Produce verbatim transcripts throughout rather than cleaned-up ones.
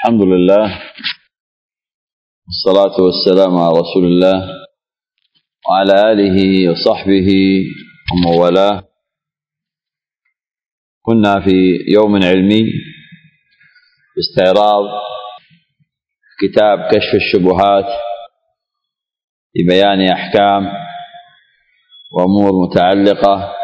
الحمد لله والصلاة والسلام على رسول الله وعلى آله وصحبه ومن والاه. كنا في يوم علمي باستعراض كتاب كشف الشبهات لبيان أحكام وأمور متعلقة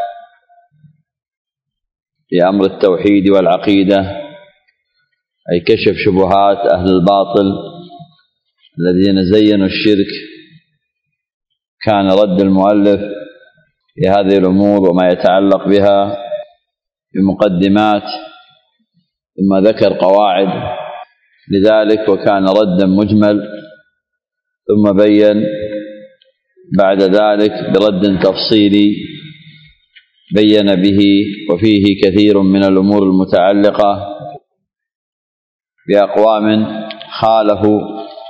بأمر التوحيد والعقيدة، أي كشف شبهات أهل الباطل الذين زينوا الشرك. كان رد المؤلف لهذه الأمور وما يتعلق بها بمقدمات، ثم ذكر قواعد لذلك، وكان ردا مجمل، ثم بين بعد ذلك برد تفصيلي بين به وفيه كثير من الأمور المتعلقة بأقوام خالفوا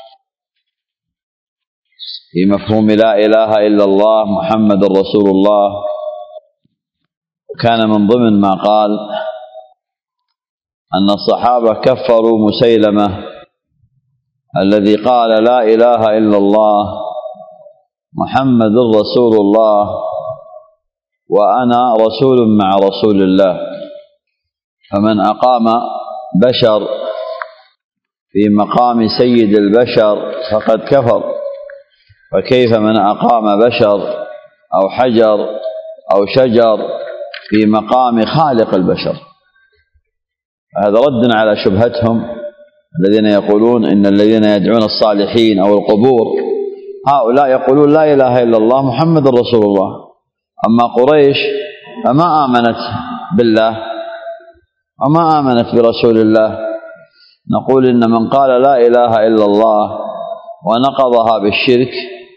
في مفهوم لا إله إلا الله محمد رسول الله. وكان من ضمن ما قال أن الصحابة كفروا مسيلمة الذي قال لا إله إلا الله محمد رسول الله وأنا رسول مع رسول الله. فمن أقام بشر في مقام سيد البشر فقد كفر، فكيف من أقام بشر أو حجر أو شجر في مقام خالق البشر؟ هذا رد على شبهتهم الذين يقولون إن الذين يدعون الصالحين أو القبور هؤلاء يقولون لا إله إلا الله محمد رسول الله. أما قريش فما آمنت بالله وما آمنت برسول الله. نقول إن من قال لا إله إلا الله ونقضها بالشرك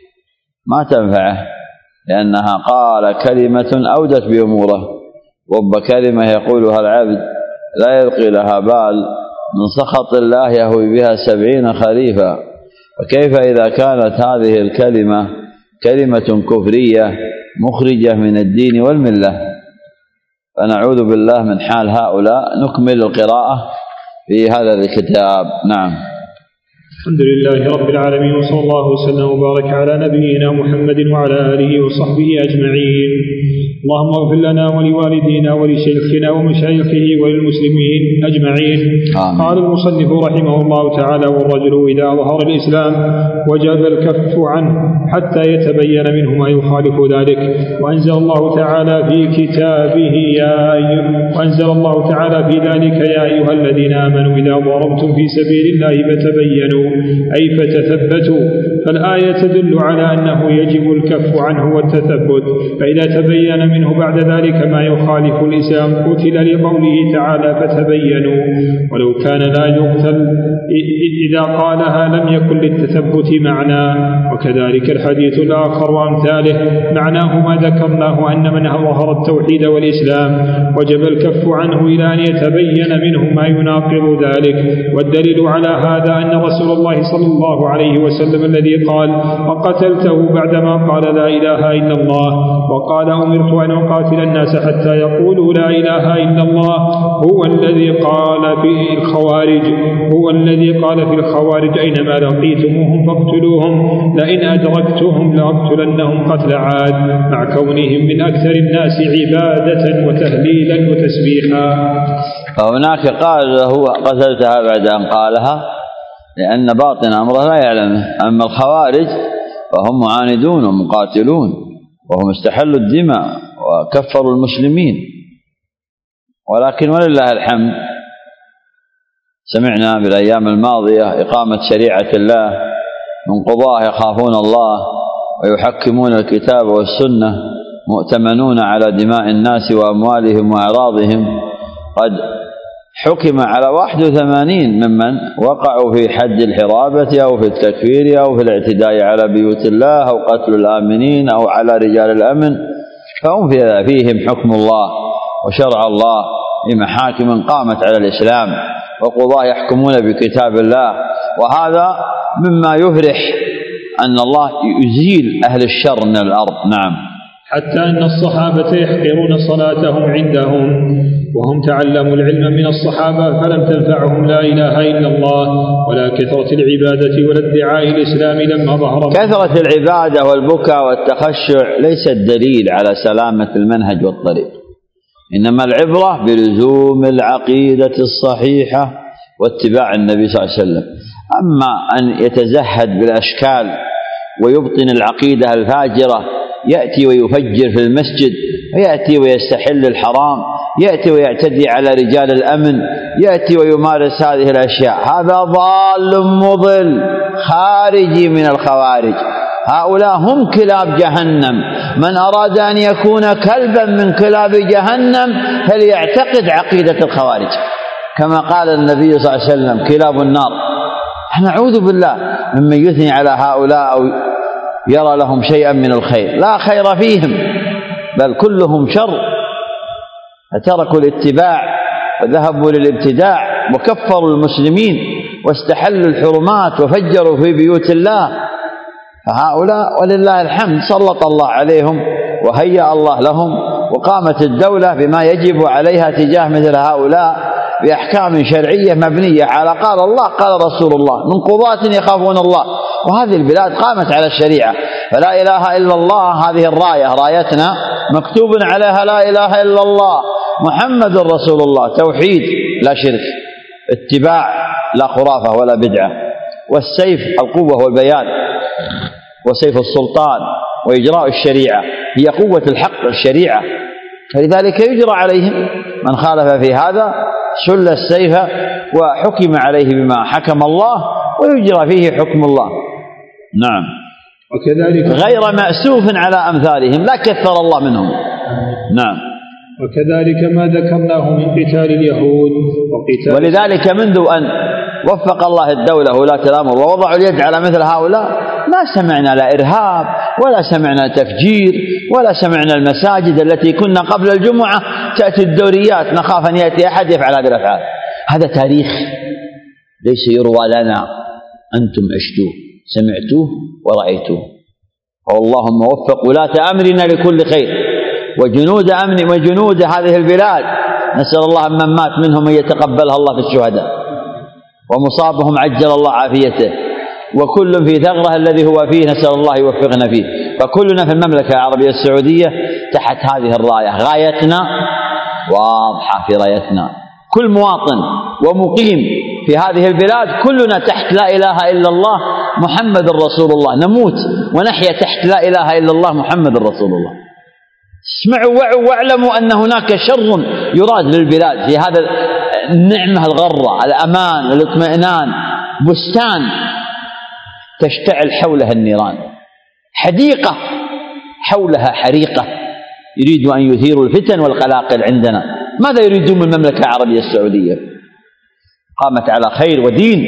ما تنفعه، لأنها قال كلمة أودت بأموره. رب كلمة يقولها العبد لا يلقي لها بال من سخط الله يهوي بها سبعين خريفا. وكيف إذا كانت هذه الكلمة كلمة كفرية مخرجة من الدين والملة؟ فنعوذ بالله من حال هؤلاء. نكمل القراءة في هذا الكتاب. نعم. الحمد لله رب العالمين، وصلى الله وسلم وبارك على نبينا محمد وعلى آله وصحبه أجمعين. اللهم اغفر لنا ولوالدينا ولشيخنا ومشايخه وللمسلمين أجمعين. آمين. قال المصنف رحمه الله تعالى: والرجل إذا أظهر الإسلام وجب الكف عنه حتى يتبين منه ما يخالف ذلك. وأنزل الله تعالى في كتابه يا أيها وأنزل الله تعالى في ذلك يا أيها الذين آمنوا إذا ضربتم في سبيل الله فتبينوا، أي فتثبتوا. فالآية تدل على أنه يجب الكف عنه والتثبت، فإذا تبين منه بعد ذلك ما يخالف الإسلام قتل، لقوله تعالى فتبينوا. ولو كان لا يقتل إذا قالها لم يكن للتثبت معنى. وكذلك الحديث الآخر وأمثاله معناه ما ذكرناه، أن من أظهر التوحيد والإسلام وجب الكف عنه إلى أن يتبين منه ما يناقض ذلك. والدليل على هذا أن رسول الله صلى الله عليه وسلم الذي قال وقتلته بعدما قال لا إله إلا الله وقال أمرت أن أقاتل الناس حتى يقولوا لا إله إلا الله، هو الذي قال في الخوارج هو الذي قال في الخوارج أينما لقيتموهم فاقتلوهم، لئن أدركتهم لأقتلنهم قتل عاد، مع كونهم من أكثر الناس عبادة وتهليلا وتسبيحا. فهناك قال هو قتلتها بعد أن قالها لأن باطن أمره لا يعلمه. أما الخوارج فهم معاندون ومقاتلون، وهم استحلوا الدماء وكفروا المسلمين. ولكن ولله الحمد سمعنا بالأيام الماضية إقامة شريعة الله من قضاة يخافون الله ويحكمون الكتاب والسنة، مؤتمنون على دماء الناس وأموالهم وأعراضهم. قد حكم على واحد وثمانين ممن وقعوا في حد الحرابة أو في التكفير أو في الاعتداء على بيوت الله أو قتل الآمنين أو على رجال الأمن، فهم فيهم حكم الله وشرع الله بمحاكم قامت على الإسلام، وقضاة يحكمون بكتاب الله. وهذا مما يفرح أن الله يزيل أهل الشر من الأرض. نعم. حتى أن الصحابة يحقرون صلاتهم عندهم وهم تعلموا العلم من الصحابة فلم تنفعهم لا إله إلا الله ولا كثرة العبادة ولا ادعاء الإسلام لما ظهر. كثرة العبادة والبكاء والتخشع ليس الدليل على سلامة المنهج والطريق، إنما العبرة بلزوم العقيدة الصحيحة واتباع النبي صلى الله عليه وسلم. أما أن يتزهد بالأشكال ويبطن العقيدة الفاجرة، يأتي ويفجر في المسجد، ويأتي ويستحل الحرام، يأتي ويعتدي على رجال الأمن، يأتي ويمارس هذه الأشياء، هذا ضال مضل خارجي من الخوارج. هؤلاء هم كلاب جهنم. من أراد أن يكون كلبا من كلاب جهنم فليعتقد عقيدة الخوارج، كما قال النبي صلى الله عليه وسلم كلاب النار. نعوذ بالله ممن يثني على هؤلاء أو يرى لهم شيئا من الخير، لا خير فيهم بل كلهم شر. فتركوا الاتباع وذهبوا للابتداع وكفروا المسلمين واستحلوا الحرمات وفجروا في بيوت الله. فهؤلاء ولله الحمد سلط الله عليهم وهيأ الله لهم، وقامت الدولة بما يجب عليها تجاه مثل هؤلاء بأحكام شرعية مبنية على قال الله قال رسول الله، من قضاة يخافون الله. وهذه البلاد قامت على الشريعة، فلا إله إلا الله هذه الراية رايتنا مكتوب عليها لا إله إلا الله محمد رسول الله، توحيد لا شرك، اتباع لا خرافة ولا بدعة، والسيف القوة والبيان، وسيف السلطان وإجراء الشريعة هي قوة الحق الشريعة، فلذلك يجرى عليهم. من خالف في هذا شل السيف وحكم عليه بما حكم الله ويجرى فيه حكم الله. نعم. وكذلك غير مأسوف على أمثالهم لا كثر الله منهم. نعم. وكذلك ما ذكرناه من قتال اليهود وقتال ولذلك منذ أن وفق الله الدولة ولاة الأمر ووضعوا اليد على مثل هؤلاء ما سمعنا لا إرهاب ولا سمعنا تفجير ولا سمعنا المساجد التي كنا قبل الجمعة تأتي الدوريات نخاف أن يأتي أحد يفعل هذه الأفعال. هذا تاريخ ليس يروى لنا، أنتم عشتوه سمعتوه ورأيتوه. واللهم وفق ولاة أمرنا لكل خير وجنود أمن وجنود هذه البلاد، نسأل الله من مات منهم أن يتقبلها الله في الشهداء، ومصابهم عجل الله عافيته، وكل في ثغره الذي هو فيه نسأل الله يوفقنا فيه. فكلنا في المملكة العربية السعودية تحت هذه الراية، غايتنا واضحة في رايتنا، كل مواطن ومقيم في هذه البلاد كلنا تحت لا إله إلا الله محمد رسول الله، نموت ونحيا تحت لا إله إلا الله محمد رسول الله. اسمعوا وعوا واعلموا أن هناك شر يراد للبلاد في هذا النعمة الغرة، الأمان الاطمئنان، بستان تشتعل حولها النيران، حديقة حولها حريقة، يريدوا أن يثيروا الفتن والقلاقل عندنا. ماذا يريدون من المملكة العربية السعودية؟ قامت على خير ودين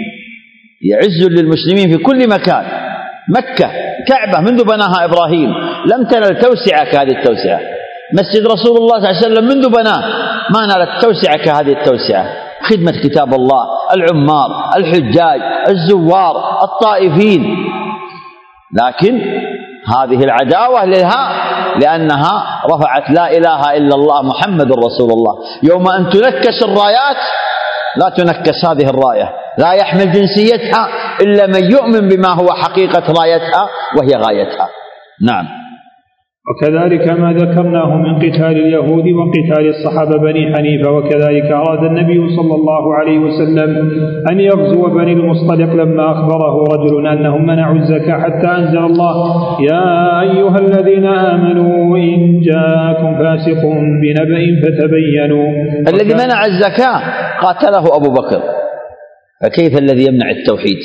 يعز للمسلمين في كل مكان. مكة كعبة منذ بناها إبراهيم لم تنل توسعة كهذه التوسعة. مسجد رسول الله صلى الله عليه وسلم منذ بناه ما نالت توسعة كهذه التوسعة. خدمة كتاب الله، العمار، الحجاج، الزوار، الطائفين. لكن هذه العداوة لها لأنها رفعت لا إله إلا الله محمد رسول الله. يوم أن تنكس الرايات لا تنكس هذه الراية، لا يحمل جنسيتها إلا من يؤمن بما هو حقيقة رايتها وهي غايتها. نعم. وكذلك ما ذكرناه من قتال اليهود وقتال الصحابة بني حنيفة. وكذلك أراد النبي صلى الله عليه وسلم أن يغزو بني المصطلق لما أخبره رجل أنهم منعوا الزكاة حتى أنزل الله يا أيها الذين آمنوا إن جاءكم فاسق بنبأ فتبينوا. الذي منع الزكاة قاتله أبو بكر، فكيف الذي يمنع التوحيد؟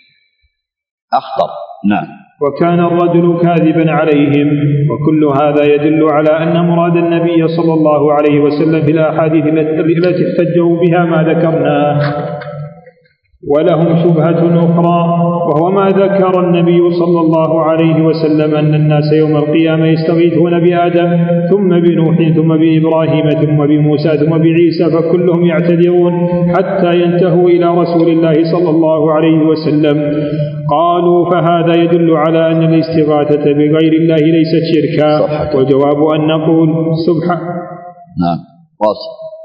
أخطر. نعم. وكان الرجل كاذبا عليهم. وكل هذا يدل على أن مراد النبي صلى الله عليه وسلم في الأحاديث التي احتجوا بها ما ذكرناه. ولهم شبهة أخرى وهو ما ذكر النبي صلى الله عليه وسلم أن الناس يوم القيامة يستغيثون بآدم ثم بنوح ثم بإبراهيم ثم بموسى ثم بعيسى فكلهم يعتذرون حتى ينتهوا إلى رسول الله صلى الله عليه وسلم. قالوا فهذا يدل على أن الاستغاثة بغير الله ليست شركا. وجواب أن نقول سبحان. نعم واصل.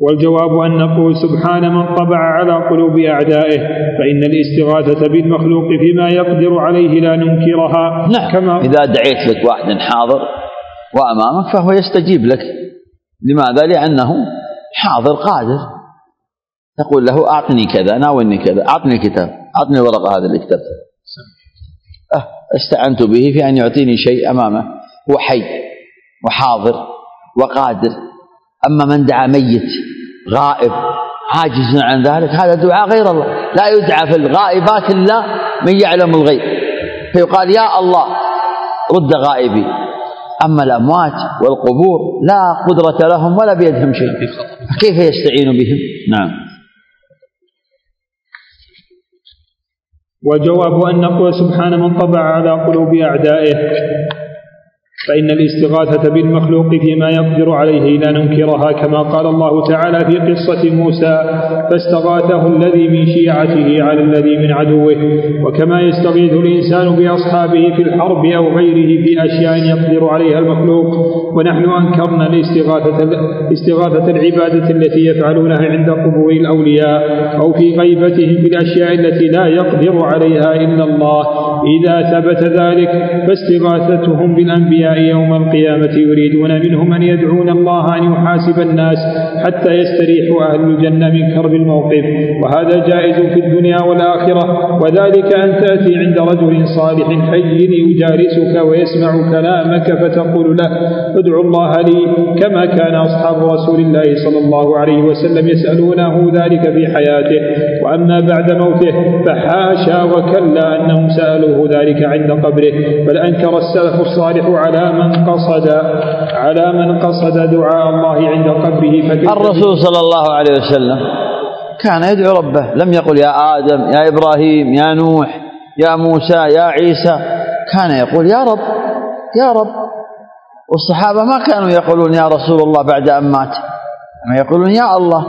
والجواب أن نقول سبحان من طبع على قلوب أعدائه، فإن الاستغاثة بالمخلوق فيما يقدر عليه لا ننكرها. نعم. كما إذا دعيت لك واحد حاضر وأمامك فهو يستجيب لك. لماذا؟ لأنه حاضر قادر. تقول له أعطني كذا، ناولني كذا، أعطني الكتاب، أعطني الورقة هذا اللي كتبته. أه استعنت به في أن يعطيني شيء أمامه، هو حي وحاضر وقادر. أما من دعا ميت غائب عاجز عن ذلك هذا دعاء غير الله. لا يدعى في الغائبات إلا من يعلم الغيب، فيقال يا الله رد غائبي. أما الأموات والقبور لا قدرة لهم ولا بيدهم شيء، كيف يستعين بهم؟ نعم. والجواب أن نقول سبحان من طبع على قلوب أعدائه، فإن الاستغاثة بالمخلوق فيما يقدر عليه لا ننكرها، كما قال الله تعالى في قصة موسى فاستغاثه الذي من شيعته على الذي من عدوه. وكما يستغيث الإنسان بأصحابه في الحرب أو غيره في أشياء يقدر عليها المخلوق. ونحن أنكرنا الاستغاثة, الاستغاثة العبادة التي يفعلونها عند قبور الأولياء أو في غيبتهم بالأشياء التي لا يقدر عليها إلا الله. إذا ثبت ذلك فاستغاثتهم بالأنبياء يوم القيامة يريدون منهم أن يدعون الله أن يحاسب الناس حتى يستريح أهل الجنة من كرب الموقف، وهذا جائز في الدنيا والآخرة. وذلك أن تأتي عند رجل صالح حي يجالسك ويسمع كلامك فتقول له ادعو الله لي، كما كان أصحاب رسول الله صلى الله عليه وسلم يسألونه ذلك في حياته. وأما بعد موته فحاشا وكلا أنهم سألوه ذلك عند قبره، بل أنكر السلف الصالح على من قصد على من قصد دعاء الله عند قبره. الرسول صلى الله عليه وسلم كان يدعو ربه، لم يقل يا آدم يا إبراهيم يا نوح يا موسى يا عيسى، كان يقول يا رب يا رب. والصحابة ما كانوا يقولون يا رسول الله بعد أن مات، ما يقولون يا الله.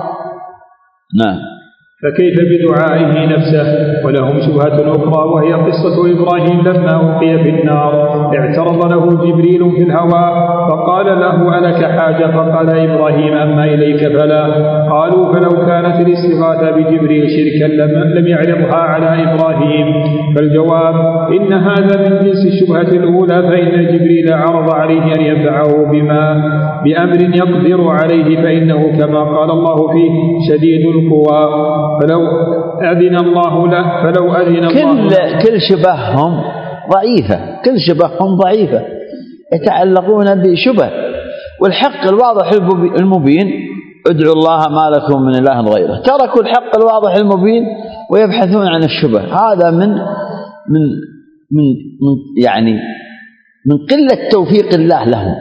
نعم. فكيف بدعائه نفسه؟ ولهم شبهة أخرى وهي قصة إبراهيم لما ألقي في النار اعترض له جبريل في الهواء فقال له ألك حاجة؟ فقال إبراهيم أما إليك فلا. قالوا فلو كانت الاستغاثة بجبريل شركا لم يعرضها على إبراهيم. فالجواب إن هذا من جنس الشبهة الأولى، فإن جبريل عرض عليه أن ينفعه بما بأمر يقدر عليه، فإنه كما قال الله فيه شديد القوى فلو أذن الله له فلو أذن الله كل, كل شبههم ضعيفة، كل شبههم ضعيفة، يتعلقون بشبه. والحق الواضح المبين ادعوا الله ما لكم من إله غيره. تركوا الحق الواضح المبين ويبحثون عن الشبه. هذا من من من, من يعني من قلة توفيق الله لهم.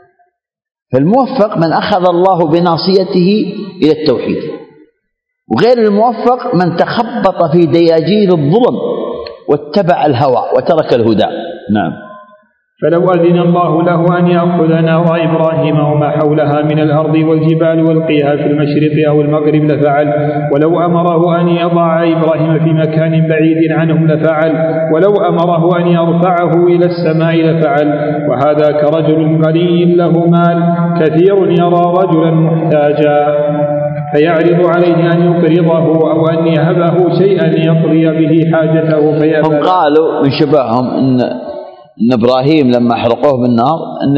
فالموفق من أخذ الله بناصيته إلى التوحيد، وغير الموفق من تخبط في دياجين الظلم واتبع الهوى وترك الهدى. نعم. فلو أذن الله له أن يأخذ نار إبراهيم وما حولها من الأرض والجبال والقيها في المشرق أو المغرب لفعل، ولو أمره أن يضع إبراهيم في مكان بعيد عنهم لفعل، ولو أمره أن يرفعه إلى السماء لفعل. وهذا كرجل غني له مال كثير يرى رجلا محتاجا فيعرض عليه أن يقرضه أو أن يهبه شيئا يقضي به حاجته فيأبى. هم قالوا من شبههم إن إن إبراهيم لما حرقوه بالنار أن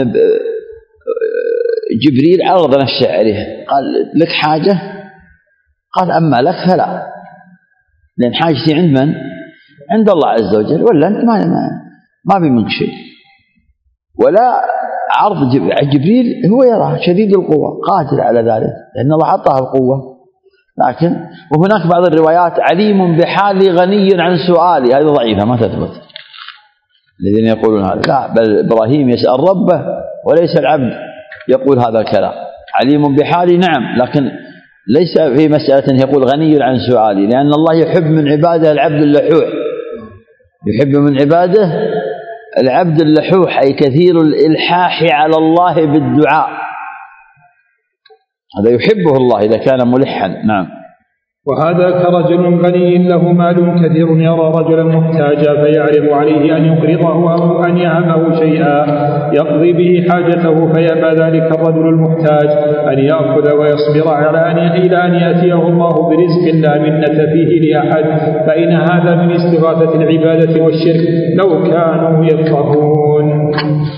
جبريل عرض نفسه عليه قال لك حاجة؟ قال أما لك فلا، لأن حاجتي عند من؟ عند الله عز وجل، ولا أنت ما ما بي منك شيء. ولا عرض جبريل هو يراه شديد القوة قادر على ذلك، لأن الله عطاه القوة. لكن وهناك بعض الروايات عليم بحالي غني عن سؤالي، هذه ضعيفة ما تثبت الذين يقولون هذا. لا، بل إبراهيم يسأل ربه وليس العبد يقول هذا الكلام. عليم بحالي نعم، لكن ليس في مسألة يقول غني عن سؤالي، لأن الله يحب من عباده العبد اللحوح، يحب من عباده العبد اللحوح، أي كثير الإلحاح على الله بالدعاء، هذا يحبه الله إذا كان ملحا. نعم. وهذا كرجل غني له مال كثير يرى رجلا محتاجا فيعرض عليه أن يقرضه أو أن يهبه شيئا يقضي به حاجته، فيأبى ذلك الرجل المحتاج أن يأخذ ويصبر على أن إلى أن يأتيه الله برزق لا منة فيه لأحد، فإن هذا من استغاثة العبادة والشرك لو كانوا يفقهون.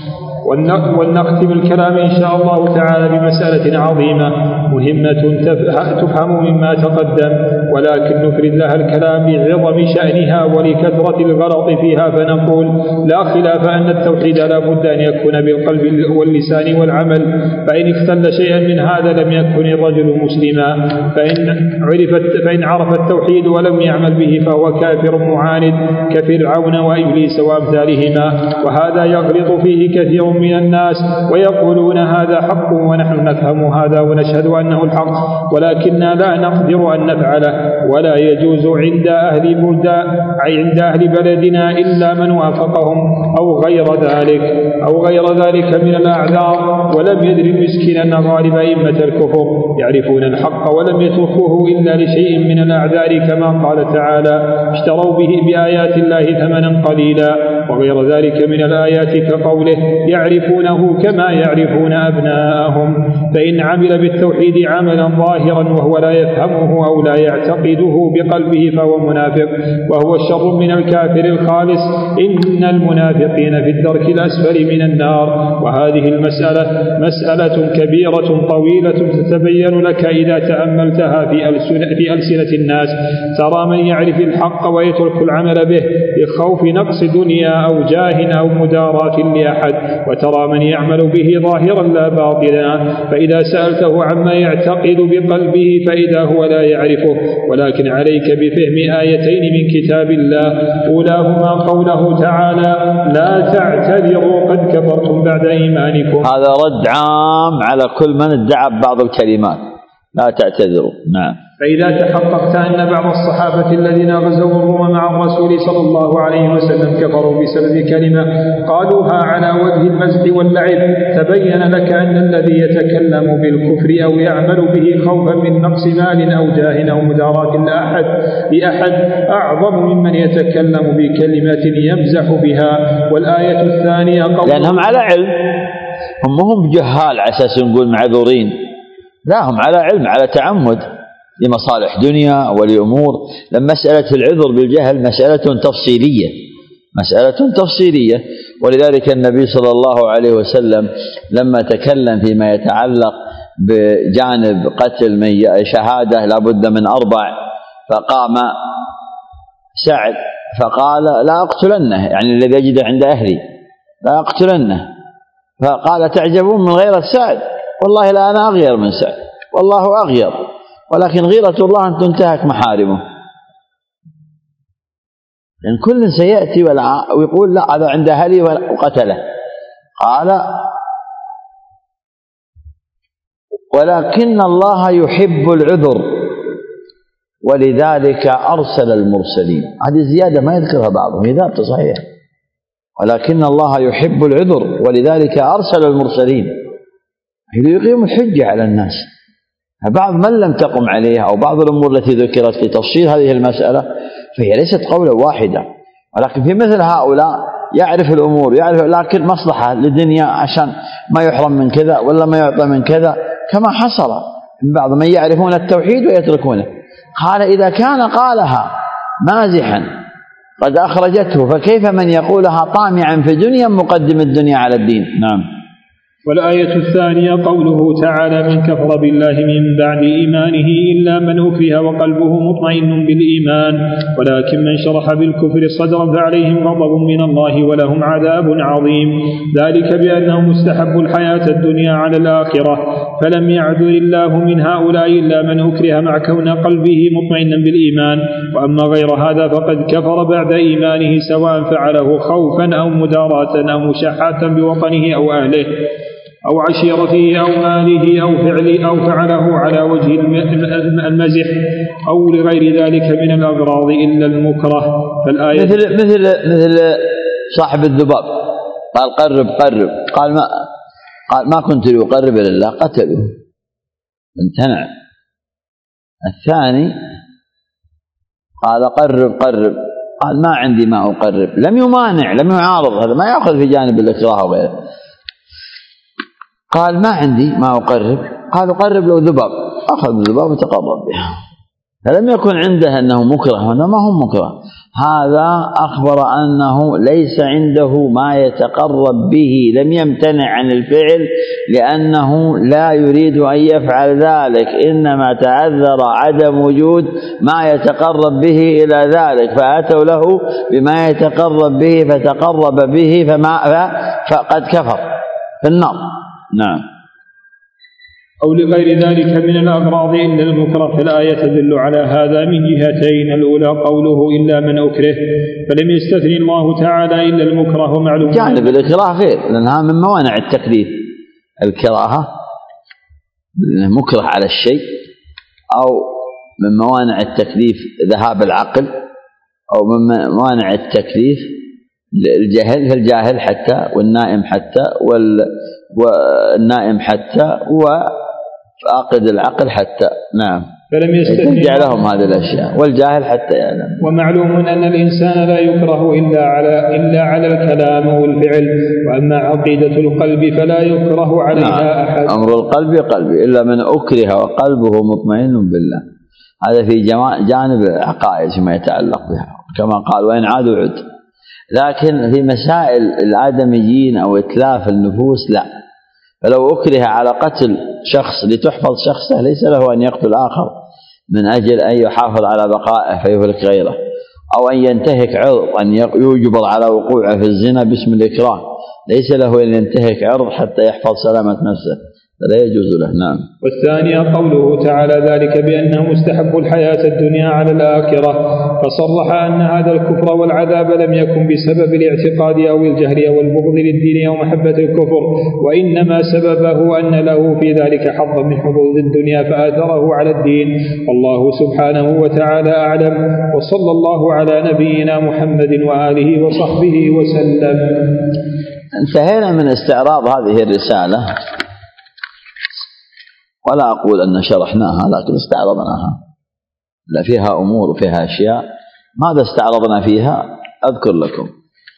ولنختم الكلام إن شاء الله تعالى بمسألة عظيمة مهمة تفهم مما تقدم، ولكن نفرد لها الكلام لعظم شأنها ولكثرة الغلط فيها، فنقول لا خلاف أن التوحيد لا بد أن يكون بالقلب واللسان والعمل، فإن اختل شيئا من هذا لم يكن الرجل مسلما، فإن, عرفت فإن عرف التوحيد ولم يعمل به فهو كافر معاند كفرعون وإبليس وأمثالهما، وهذا يغلط فيه كثير من الناس ويقولون هذا حق ونحن نفهم هذا ونشهد أنه الحق، ولكننا لا نقدر أن نفعله، ولا يجوز عند أهل بلدان عند أهل بلدنا إلا من وافقهم أو غير ذلك أو غير ذلك من الأعذار. ولم يدري المسكين أن غالب أئمة الكفر يعرفون الحق ولم يتركوه إلا لشيء من الأعذار، كما قال تعالى اشتروا به بآيات الله ثمنا قليلا، وغير ذلك من الآيات كقوله يعرفونه كما يعرفون أبناءهم. فإن عمل بالتوحيد عملا ظاهرا وهو لا يفهمه أو لا يعتقده بقلبه فهو منافق، وهو شر من الكافر الخالص. إن المنافقين في الدرك الأسفل من النار. وهذه المسألة مسألة كبيرة طويلة تتبين لك إذا تأملتها في ألسنة الناس. ترى من يعرف الحق ويترك العمل به لخوف نقص دنيا أو جاه أو مداراة لأحد، وترى من يعمل به ظاهرا لا باطنا، فإذا سألته عما يعتقد بقلبه فإذا هو لا يعرفه. ولكن عليك بفهم آيتين من كتاب الله، أولاهما قوله تعالى لا تعتذروا قد كفرتم بعد إيمانكم. هذا رد عام على كل من ادعى بعض الكلمات، لا تعتذروا. نعم. فإذا تحققت أن بعض الصحابة الذين غزوا الروم مع الرسول صلى الله عليه وسلم كفروا بسبب كلمة قالوها على وجه المزح واللعب، تبين لك أن الذي يتكلم بالكفر أو يعمل به خوفا من نقص مال أو جاه أو مداراة لأحد لأحد أعظم ممن يتكلم بكلمة يمزح بها. والآية الثانية قول لأنهم على علم، هم هم جهال على أساس نقول معذورين، لا هم على علم على تعمد لمصالح دنيا ولأمور. لما مسألة العذر بالجهل مسألة تفصيلية مسألة تفصيلية ولذلك النبي صلى الله عليه وسلم لما تكلم فيما يتعلق بجانب قتل من شهادة لابد من أربع، فقام سعد فقال لا أقتلنه، يعني الذي يجد عند أهلي لا أقتلنه، فقال تعجبون من غيرة سعد؟ والله لا أنا أغير من سعد، والله أغير، ولكن غيرة الله أن تنتهك محارمه. لأن كل سيأتي ويقول لا هذا عند أهلي وقتله. قال ولكن الله يحب العذر ولذلك أرسل المرسلين. هذه زيادة ما يذكرها بعضهم، هي ذات صحيح، ولكن الله يحب العذر ولذلك أرسل المرسلين ليقيم الحجة على الناس. بعض من لم تقم عليه أو بعض الأمور التي ذكرت في تفصيل هذه المسألة فهي ليست قولا واحدة، ولكن في مثل هؤلاء يعرف الأمور يعرف لكن مصلحة للدنيا عشان ما يحرم من كذا ولا ما يعطى من كذا، كما حصل من بعض من يعرفون التوحيد ويتركونه. قال إذا كان قالها مازحا قد أخرجته فكيف من يقولها طامعا في الدنيا مقدم الدنيا على الدين. نعم. والآية الثانية قوله تعالى من كفر بالله من بعد إيمانه إلا من أكره وقلبه مطمئن بالإيمان ولكن من شرح بالكفر صدرا فعليهم غضب من الله ولهم عذاب عظيم، ذلك بأنهم مستحب الحياة الدنيا على الآخرة، فلم يعذر الله من هؤلاء إلا من أكره مع كون قلبه مطمئنا بالإيمان، وأما غير هذا فقد كفر بعد إيمانه سواء فعله خوفا أو مداراة أو مشاحة بوطنه أو أهله أو عشيرته أو ماله أو فعله أو فعله على وجه المزح أو لغير ذلك من الأغراض إلا المكره. فالآية مثل مثل مثل صاحب الذباب قال قرب قرب قال ما قال ما كنت لأقرب إلا الله قتله امتنع. الثاني قال قرب قرب، قال ما عندي ما أقرب، لم يمانع لم يعارض، هذا ما يأخذ في جانب الإكراه وغيره. قال ما عندي ما أقرب، قالوا قرب له ذباب، أخذ الذباب وتقرب بها، فلم يكن عنده أنه مكره، هذا ما هو مكره، هذا أخبر أنه ليس عنده ما يتقرب به، لم يمتنع عن الفعل لأنه لا يريد أن يفعل ذلك، إنما تعذر عدم وجود ما يتقرب به إلى ذلك، فأتوا له بما يتقرب به فتقرب به فما فقد كفر في النار. نعم. أو لغير ذلك من الأغراض إلا المكره، فالآية تدل على هذا من جهتين: الأولى قوله إلا من أكره، فلم يستثني الله تعالى إلا المكره، معلوم جانب الإكراه غير، لأنها من موانع التكليف، الكراهة مكره على الشيء، أو من موانع التكليف ذهاب العقل، أو من موانع التكليف الجهل، فالجاهل حتى والنائم حتى والنائم حتى وفاقد العقل حتى. نعم. فلم يستثني لهم هذه الأشياء، والجاهل حتى يعلم. ومعلوم أن الإنسان لا يكره إلا على إلا على الكلام والفعل، وأما عقيدة القلب فلا يكره عليها نعم. أحد. أمر القلب قلبي إلا من أكره وقلبه مطمئن بالله، هذا في جانب العقائد فيما يتعلق بها، كما قال وإن عادوا عد. لكن في مسائل الآدميين أو إتلاف النفوس لا، فلو أكره على قتل شخص لتحفظ شخصه ليس له أن يقتل آخر من أجل أن يحافظ على بقائه فيهلك غيره، أو أن ينتهك عرض، أن يجبر على وقوعه في الزنا باسم الإكراه، ليس له أن ينتهك عرض حتى يحفظ سلامة نفسه، فلا يجوز له. نعم. والثانية قوله تعالى ذلك بأنه مستحب الحياة الدنيا على الآخرة، فصرح أن هذا الكفر والعذاب لم يكن بسبب الاعتقاد أو الجهل أو البغض للدين أو محبة الكفر، وإنما سببه أن له في ذلك حظا من حظوظ الدنيا فآثره على الدين، والله سبحانه وتعالى أعلم، وصلى الله على نبينا محمد وآله وصحبه وسلم. انتهينا من استعراض هذه الرسالة، ولا أقول أن شرحناها لكن استعرضناها، لا فيها أمور وفيها أشياء. ماذا استعرضنا فيها؟ أذكر لكم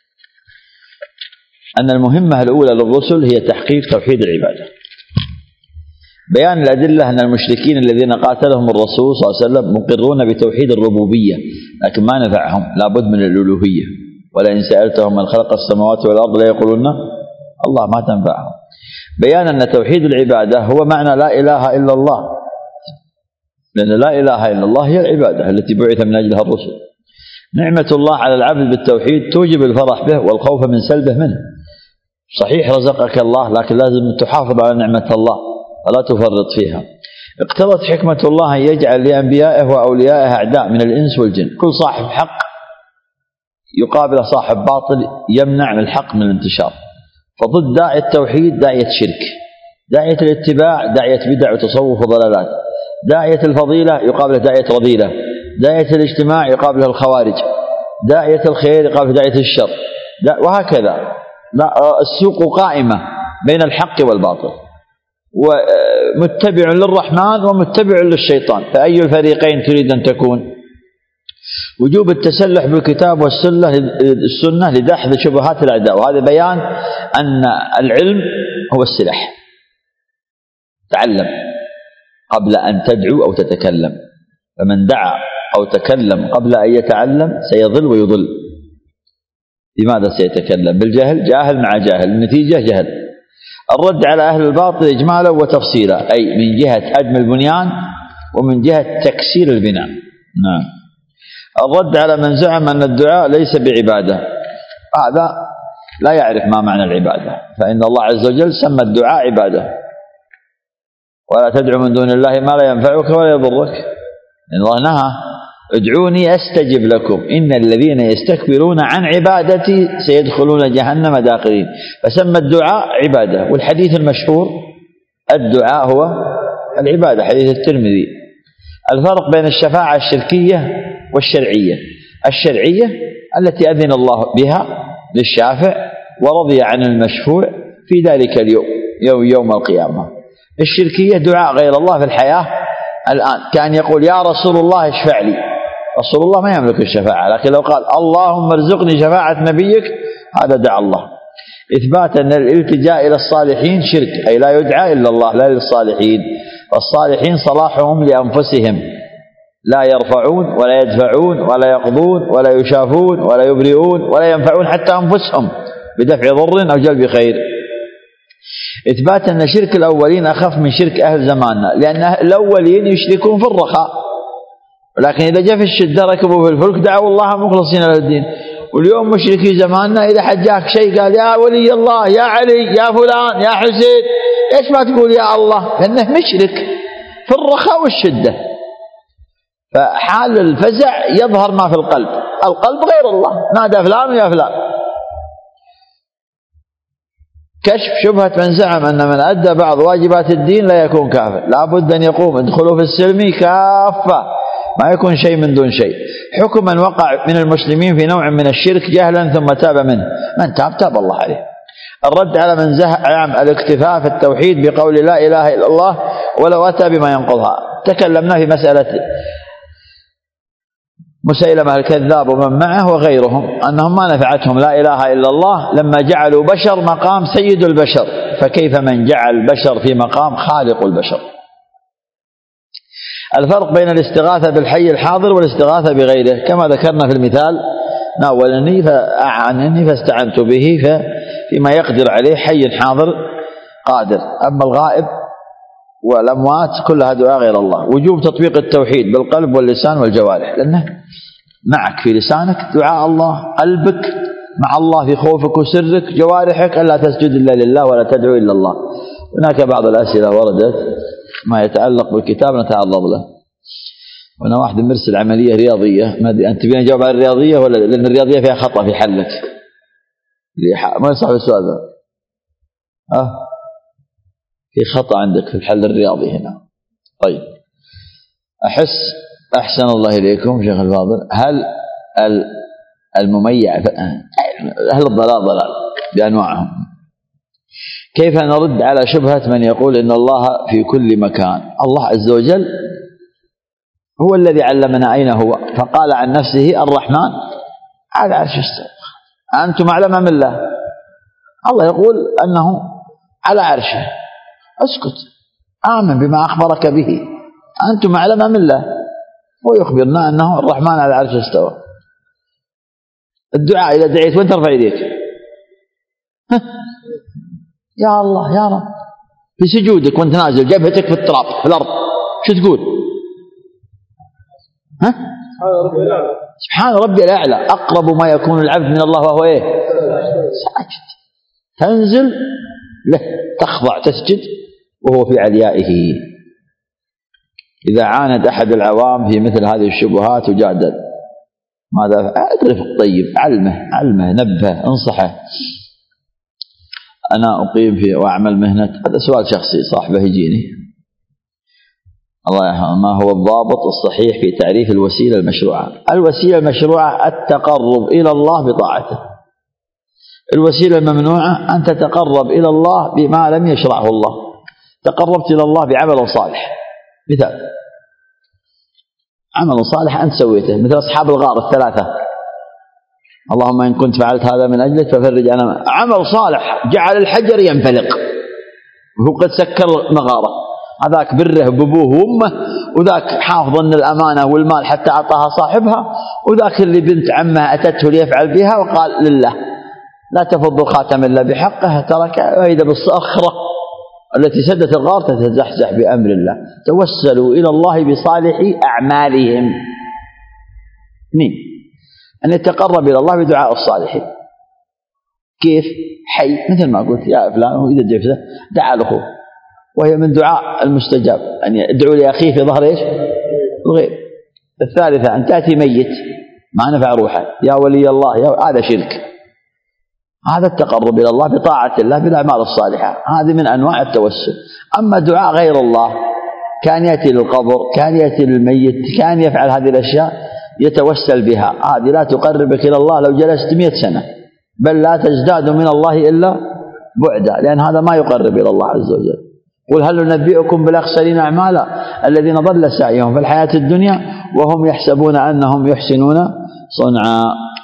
أن المهمة الأولى للرسل هي تحقيق توحيد العبادة، بيان الأدلة أن المشركين الذين قاتلهم الرسول صلى الله عليه وسلم مقرون بتوحيد الربوبية لكن ما نفعهم، لابد من الألوهية، ولئن سألتهم من خلق السماوات والأرض لا يقولون الله، ما تنفعهم. بيان أن توحيد العبادة هو معنى لا إله إلا الله، لأن لا إله إلا الله هي العبادة التي بعث من أجلها الرسل. نعمة الله على العبد بالتوحيد توجب الفرح به والخوف من سلبه منه. صحيح رزقك الله، لكن لازم تحافظ على نعمة الله ولا تفرط فيها. اقتضت حكمة الله أن يجعل لأنبيائه وأوليائه أعداء من الإنس والجن، كل صاحب حق يقابل صاحب باطل يمنع من الحق من الانتشار، فضد داعية التوحيد داعية شرك، داعية الاتباع داعية بدع وتصوف وضلالات، داعية الفضيلة يقابل داعية رذيلة، داعية الاجتماع يقابل الخوارج، داعية الخير يقابل داعية الشر، وهكذا. السوق قائمة بين الحق والباطل، ومتبع للرحمن ومتبع للشيطان، فأي الفريقين تريد أن تكون؟ وجوب التسلح بالكتاب والسنة السنة لدحض شبهات الأعداء، وهذا بيان أن العلم هو السلاح. تعلم قبل أن تدعو أو تتكلم، فمن دعا أو تكلم قبل أن يتعلم سيضل ويضل. لماذا سيتكلم؟ بالجهل، جاهل مع جاهل، النتيجة جهل. الرد على أهل الباطل إجمالا وتفصيلا، أي من جهة هدم البنيان ومن جهة تكسير البناء. نعم. الرد على من زعم أن الدعاء ليس بعبادة، هذا لا يعرف ما معنى العبادة، فإن الله عز وجل سمى الدعاء عبادة، ولا تدعو من دون الله ما لا ينفعك ولا يضرك، إن الله نهى ادعوني أستجب لكم إن الذين يستكبرون عن عبادتي سيدخلون جهنم داخلين، فسمى الدعاء عبادة. والحديث المشهور الدعاء هو العبادة، حديث الترمذي. الفرق بين الشفاعة الشركية والشرعية: الشرعية التي أذن الله بها للشافع ورضي عن المشفوع في ذلك اليوم، يوم, يوم القيامة. الشركية دعاء غير الله في الحياة الآن، كان يقول يا رسول الله اشفع لي، رسول الله ما يملك الشفاعة، لكن لو قال اللهم ارزقني شفاعة نبيك هذا دعا الله. إثبات أن الالتجاء إلى الصالحين شرك، أي لا يدعى إلا الله لا للصالحين، والصالحين صلاحهم لأنفسهم، لا يرفعون ولا يدفعون ولا يقضون ولا يشافون ولا يبرئون ولا ينفعون حتى أنفسهم بدفع ضر أو جلب خير. إثبات أن شرك الأولين أخف من شرك أهل زماننا، لأن الأولين يشركون في الرخاء، ولكن إذا جاء في الشدة ركبوا في الفلك دعوا الله مخلصين للدين. واليوم مشركي زماننا إذا حجاك شيء قال يا ولي الله يا علي يا فلان يا حسين، إيش ما تقول يا الله؟ لأنه مشرك في الرخاء والشدة. فحال الفزع يظهر ما في القلب، القلب غير الله، نادى فلان يا فلان. كشف شبهة من زعم أن من أدى بعض واجبات الدين لا يكون كافر، لا بد أن يقوم ادخلوا في السلم كافة، ما يكون شيء من دون شيء. حكم من وقع من المسلمين في نوع من الشرك جهلا ثم تاب منه، من تاب تاب الله عليه. الرد على من زعم الاكتفاء في التوحيد بقول لا إله إلا الله ولو أتى بما ينقضها. تكلمنا في مسألة مسيلمة الكذاب ومن معه وغيرهم أنهم ما نفعتهم لا إله إلا الله لما جعلوا بشر مقام سيد البشر، فكيف من جعل البشر في مقام خالق البشر. الفرق بين الاستغاثة بالحي الحاضر والاستغاثة بغيره، كما ذكرنا في المثال ناولني فأعنني فاستعنت به، فيما يقدر عليه حي حاضر قادر، أما الغائب والأموات كلها دعاء غير الله. وجوب تطبيق التوحيد بالقلب واللسان والجوارح، لأنه معك في لسانك دعاء الله، قلبك مع الله في خوفك وسرك، جوارحك ألا تسجد إلا لله ولا تدعو إلا الله. هناك بعض الأسئلة وردت ما يتعلق بالكتاب نتعرض له. هنا واحد مرسل عملية رياضية، ما أدري أنت تبين جواب على الرياضية ولا، لأن الرياضية فيها خطأ في حلك، ما يصح السؤال ذا. أه في خطأ عندك في الحل الرياضي هنا. طيب أحس أحسن الله إليكم شيخ الفاضل، هل المميع أهل الضلال ضلال بأنواعهم، كيف نرد على شبهة من يقول إن الله في كل مكان؟ الله عز وجل هو الذي علمنا أين هو، فقال عن نفسه الرحمن على عرش استوى، أنتم أعلم من الله. الله يقول أنه على عرشه، اسكت آمن بما أخبرك به، أنتم أعلم من الله، ويخبرنا أنه الرحمن على عرش استوى. الدعاء إذا دعيت وانت ترفع يديك يا الله يا رب، في سجودك وانت نازل جبهتك في التراب في الأرض شو تقول؟ ها؟ سبحان ربي الأعلى. أقرب ما يكون العبد من الله وهو إيه؟ ساجد، تنزل له تخضع تسجد وهو في عليائه. إذا عاند أحد العوام في مثل هذه الشبهات وجادل، ماذا؟ أدرك الطيب، علمه علمه نبهه انصحه. أنا أقيم في وأعمل مهنة، هذا سؤال شخصي صاحبه يجيني، الله يرحمه، ما هو الضابط الصحيح في تعريف الوسيلة المشروعة؟ الوسيلة المشروعة التقرب إلى الله بطاعته. الوسيلة الممنوعة أن تتقرب إلى الله بما لم يشرعه الله. تقربت إلى الله بعمل صالح، مثال عمل صالح أنت سويته، مثل أصحاب الغار الثلاثة، اللهم إن كنت فعلت هذا من أجلك ففرج أنا، عمل صالح جعل الحجر ينفلق وهو قد سكر مغارة، هذاك بره بأبوه وأمه، وذاك حافظ أن الأمانة والمال حتى أعطاها صاحبها، وذاك اللي بنت عمه أتته ليفعل بها وقال لله لا تفض الخاتم إلا بحقه، ترك وإذا بالصخرة التي سدت الغار تتزحزح بأمر الله. توسلوا إلى الله بصالح أعمالهم. مين؟ أن يتقرب إلى الله بدعاء الصالحين. كيف؟ حي، مثل ما قلت يا فلان، وإذا جفته دعا له، وهي من دعاء المستجاب أن يدعو لأخيه في ظهر إيش؟ الغيب. الثالثة أن تأتي ميت ما نفع روحه يا ولي الله، يا هذا شرك. هذا التقرب إلى الله بطاعة الله بالأعمال الصالحة، هذه من أنواع التوسل. أما دعاء غير الله كان يأتي للقبر، كان يأتي للميت، كان يفعل هذه الأشياء يتوسل بها، هذه لا تقربك إلى الله لو جلست مئة سنة، بل لا تزداد من الله إلا بعدا، لأن هذا ما يقرب إلى الله عز وجل. قل هل ننبئكم بالأخسرين أعمالا الذين ضل سعيهم في الحياة الدنيا وهم يحسبون أنهم يحسنون صنعا.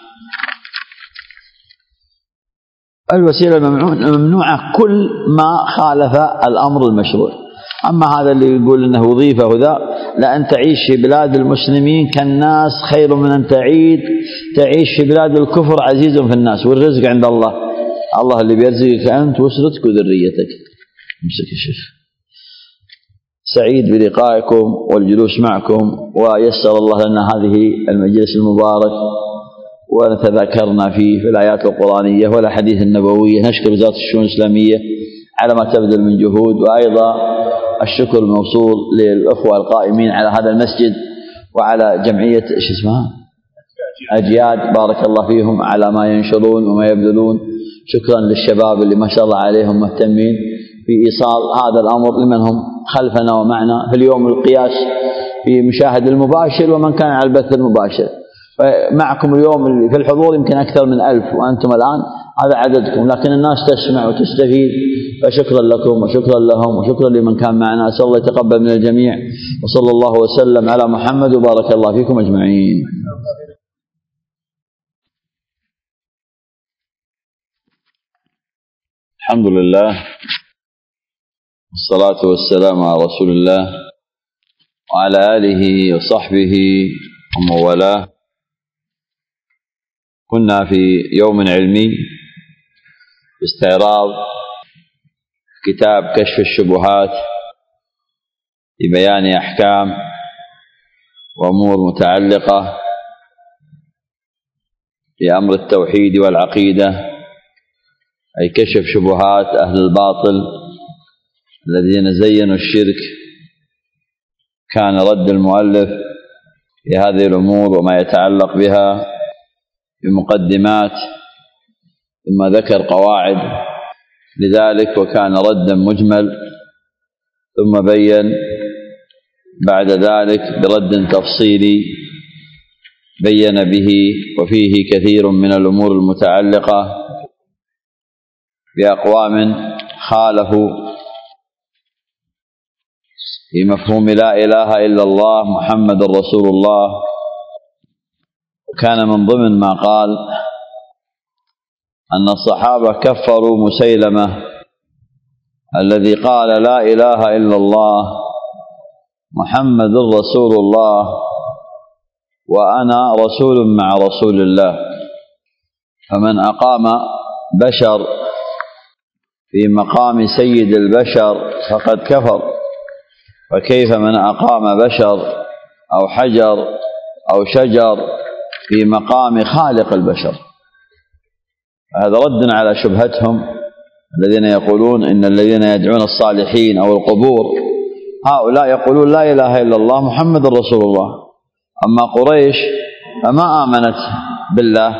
الوسيلة الممنوعة كل ما خالف الأمر المشروع. أما هذا اللي يقول أنه وظيفة وذا، لا، أن تعيش في بلاد المسلمين كالناس خير من أن تعيد تعيش في بلاد الكفر عزيز في الناس، والرزق عند الله. الله اللي بيرزقك أنت وأسرتك وذريتك. امسك يا شيخ. سعيد بلقائكم والجلوس معكم، ويسر الله لنا هذه المجلس المبارك ونتذاكرنا فيه في الآيات القرآنية والأحاديث النبوية. نشكر وزارة الشؤون الإسلامية على ما تبذل من جهود، وأيضا الشكر الموصول للأخوة القائمين على هذا المسجد وعلى جمعية إيش اسمها أجياد، بارك الله فيهم على ما ينشرون وما يبذلون. شكرا للشباب اللي ما شاء الله عليهم مهتمين في إيصال هذا الأمر لمن هم خلفنا ومعنا في اليوم القياس في مشاهد المباشر ومن كان على البث المباشر. معكم اليوم اللي في الحضور يمكن أكثر من ألف، وأنتم الآن هذا عددكم، لكن الناس تسمع وتستفيد، فشكرا لكم وشكرا لهم وشكرا لمن كان معنا. أسأل الله يتقبل من الجميع، وصلى الله وسلم على محمد وبارك الله فيكم أجمعين. الحمد لله والصلاة والسلام على رسول الله وعلى آله وصحبه ومن والاه. كنا في يوم علمي باستعراض كتاب كشف الشبهات لبيان أحكام وأمور متعلقة بأمر التوحيد والعقيدة، أي كشف شبهات أهل الباطل الذين زينوا الشرك. كان رد المؤلف لهذه الأمور وما يتعلق بها بمقدمات، ثم ذكر قواعد لذلك، وكان ردا مجمل، ثم بين بعد ذلك برد تفصيلي بين به وفيه كثير من الأمور المتعلقة بأقوام خالفوا في مفهوم لا إله إلا الله محمد رسول الله. وكان من ضمن ما قال أن الصحابة كفروا مسيلمة الذي قال لا إله إلا الله محمد رسول الله وأنا رسول مع رسول الله. فمن أقام بشر في مقام سيد البشر فقد كفر، فكيف من أقام بشر أو حجر أو شجر في مقام خالق البشر؟ هذا رد على شبهتهم الذين يقولون إن الذين يدعون الصالحين أو القبور هؤلاء يقولون لا إله إلا الله محمد رسول الله. أما قريش فما آمنت بالله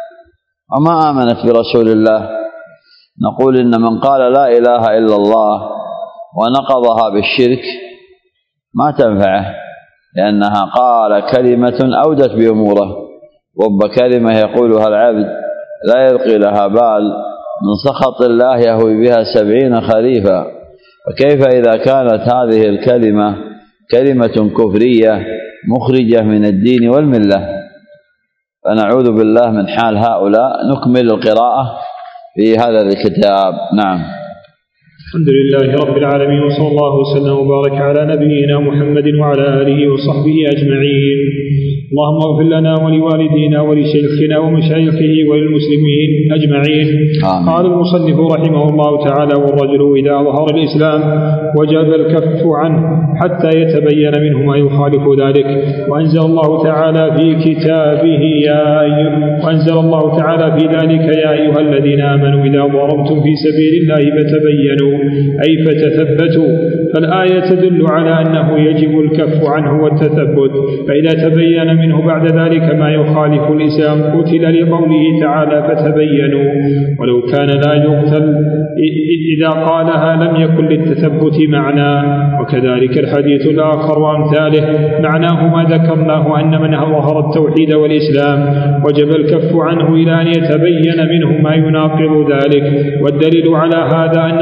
وما آمنت برسول الله. نقول إن من قال لا إله إلا الله ونقضها بالشرك ما تنفعه، لأنها قال كلمة أودت بأموره. رب كلمة يقولها العبد لا يلقي لها بال، من سخط الله يهوي بها سبعين خريفا. وكيف إذا كانت هذه الكلمة كلمة كفرية مخرجة من الدين والملة؟ فنعوذ بالله من حال هؤلاء. نكمل القراءة في هذا الكتاب. نعم. الحمد لله رب العالمين، وصلى الله وسلم وبارك على نبينا محمد وعلى آله وصحبه أجمعين. اللهم اغفر لنا ولوالدينا ولشيخنا ومشايخه وللمسلمين أجمعين. آمين. قال المصنف رحمه الله تعالى: والرجل إذا أظهر الإسلام وجب الكف عنه حتى يتبين منه ما يخالف ذلك. وأنزل الله تعالى في كتابه يا أيها وأنزل الله تعالى في ذلك يا أيها الذين آمنوا إذا ضربتم في سبيل الله فتبينوا، أي فتثبتوا. فالآية تدل على أنه يجب الكف عنه والتثبت، فإذا تبين منه بعد ذلك ما يخالف الإسلام قتل لقوله تعالى فتبينوا. ولو كان لا يقتل إذا قالها لم يكن للتثبت معنى. وكذلك الحديث الآخر وأمثاله معناه ما ذكرناه، أن من أظهر التوحيد والإسلام وجب الكف عنه إلى أن يتبين منه ما يناقض ذلك. والدليل على هذا أن رسول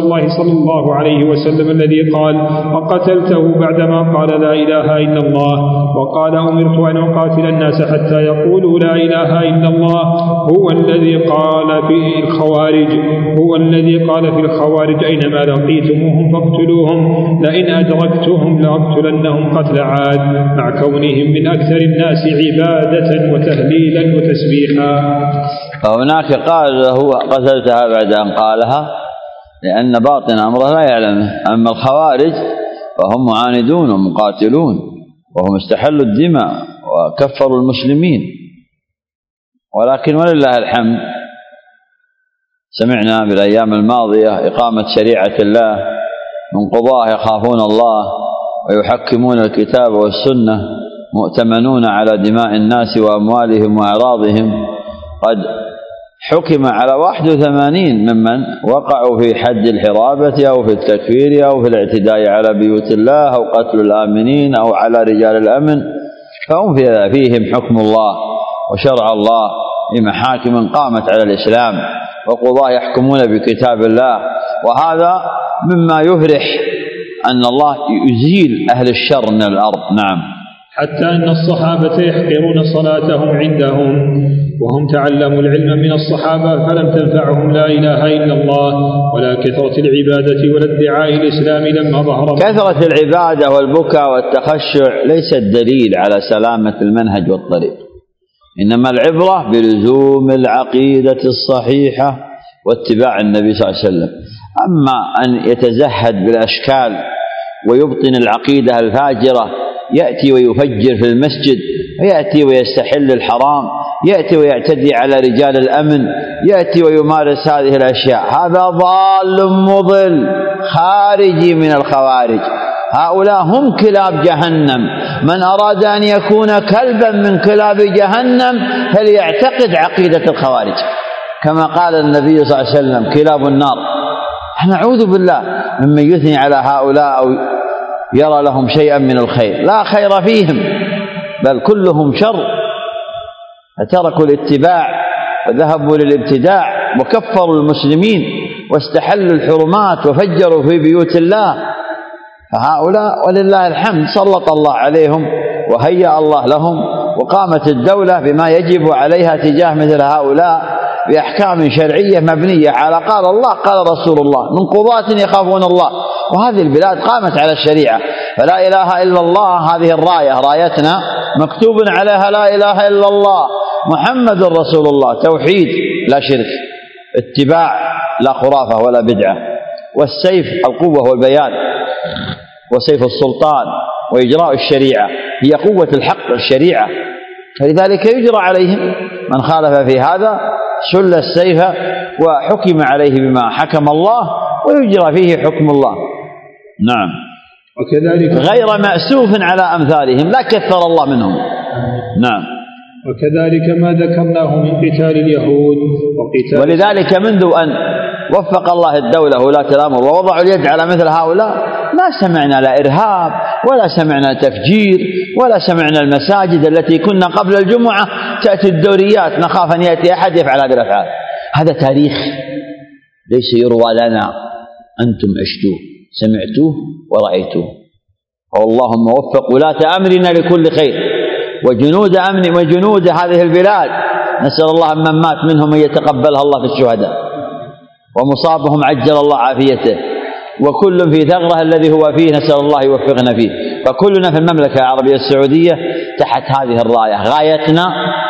الله صلى الله عليه وسلم الذي قال: وقتلته بعدما قال لا إله إلا الله، وقال: أمرت أن أقاتل الناس حتى يقولوا لا إله إلا الله، هو الذي قال في الخوارج هو الذي قال في الخوارج: أينما لقيتموهم فاقتلوهم، لئن أدركتهم لأقتلنهم قتل عاد، مع كونهم من أكثر الناس عبادة وتهليلا وتسبيحا. فهناك قال له قتلتها بعد أن قالها، لأن باطن أمره لا يعلمه. أما الخوارج فهم معاندون ومقاتلون، وهم استحلوا الدماء وكفروا المسلمين. ولكن ولله الحمد سمعنا بالأيام الماضية إقامة شريعة الله من قضاة يخافون الله ويحكمون الكتاب والسنة، مؤتمنون على دماء الناس وأموالهم وأعراضهم. قد حكم على واحد وثمانين ممن وقعوا في حد الحرابة أو في التكفير أو في الاعتداء على بيوت الله أو قتل الآمنين أو على رجال الأمن، فهم فيهم حكم الله وشرع الله بمحاكم قامت على الإسلام، وقضاة يحكمون بكتاب الله. وهذا مما يفرح أن الله يزيل أهل الشر من الأرض. نعم. حتى أن الصحابة يحقرون صلاتهم عندهم، وهم تعلموا العلم من الصحابة فلم تنفعهم لا إله إلا الله ولا كثرة العبادة ولا ادعاء الإسلام لما ظهر. كثرة العبادة والبكاء والتخشع ليس الدليل على سلامة المنهج والطريق، إنما العبرة بلزوم العقيدة الصحيحة واتباع النبي صلى الله عليه وسلم. أما أن يتزهد بالأشكال ويبطن العقيدة الفاجرة، يأتي ويفجر في المسجد، ويأتي ويستحل الحرام، يأتي ويعتدي على رجال الأمن، يأتي ويمارس هذه الأشياء، هذا ضال مضل خارجي من الخوارج. هؤلاء هم كلاب جهنم. من أراد أن يكون كلبا من كلاب جهنم فليعتقد عقيدة الخوارج، كما قال النبي صلى الله عليه وسلم: كلاب النار. نعوذ بالله ممن يثني على هؤلاء أو يرى لهم شيئا من الخير، لا خير فيهم، بل كلهم شر. فتركوا الاتباع وذهبوا للابتداع وكفروا المسلمين واستحلوا الحرمات وفجروا في بيوت الله. فهؤلاء ولله الحمد سلط الله عليهم وهيأ الله لهم، وقامت الدولة بما يجب عليها تجاه مثل هؤلاء بأحكام شرعية مبنية على قال الله قال رسول الله، من قضاة يخافون الله. وهذه البلاد قامت على الشريعة، فلا إله إلا الله هذه الراية رايتنا مكتوب عليها لا إله إلا الله محمد رسول الله، توحيد لا شرك، اتباع لا خرافة ولا بدعة، والسيف القوة والبيان، وسيف السلطان وإجراء الشريعة هي قوة الحق الشريعة، فلذلك يجرى عليهم. من خالف في هذا شل السيف وحكم عليه بما حكم الله ويجرى فيه حكم الله. نعم. وكذلك غير مأسوف على أمثالهم، لا كثر الله منهم. نعم. وكذلك ما ذكرناه من قتال اليهود وقتال، ولذلك منذ أن وفق الله الدولة ولاة الأمر ووضعوا اليد على مثل هؤلاء ما سمعنا لا إرهاب ولا سمعنا تفجير ولا سمعنا المساجد التي كنا قبل الجمعة تأتي الدوريات نخاف أن يأتي أحد يفعل هذه الأفعال. هذا تاريخ ليس يروى لنا، أنتم عشتوه سمعتوه ورأيتوه. اللهم وفق ولاة أمرنا لكل خير وجنود أمن وجنود هذه البلاد، نسأل الله من مات منهم أن يتقبلها الله في الشهداء، ومصابهم عجل الله عافيته، وكل في ثغره الذي هو فيه نسأل الله يوفقنا فيه. فكلنا في المملكة العربية السعودية تحت هذه الراية، غايتنا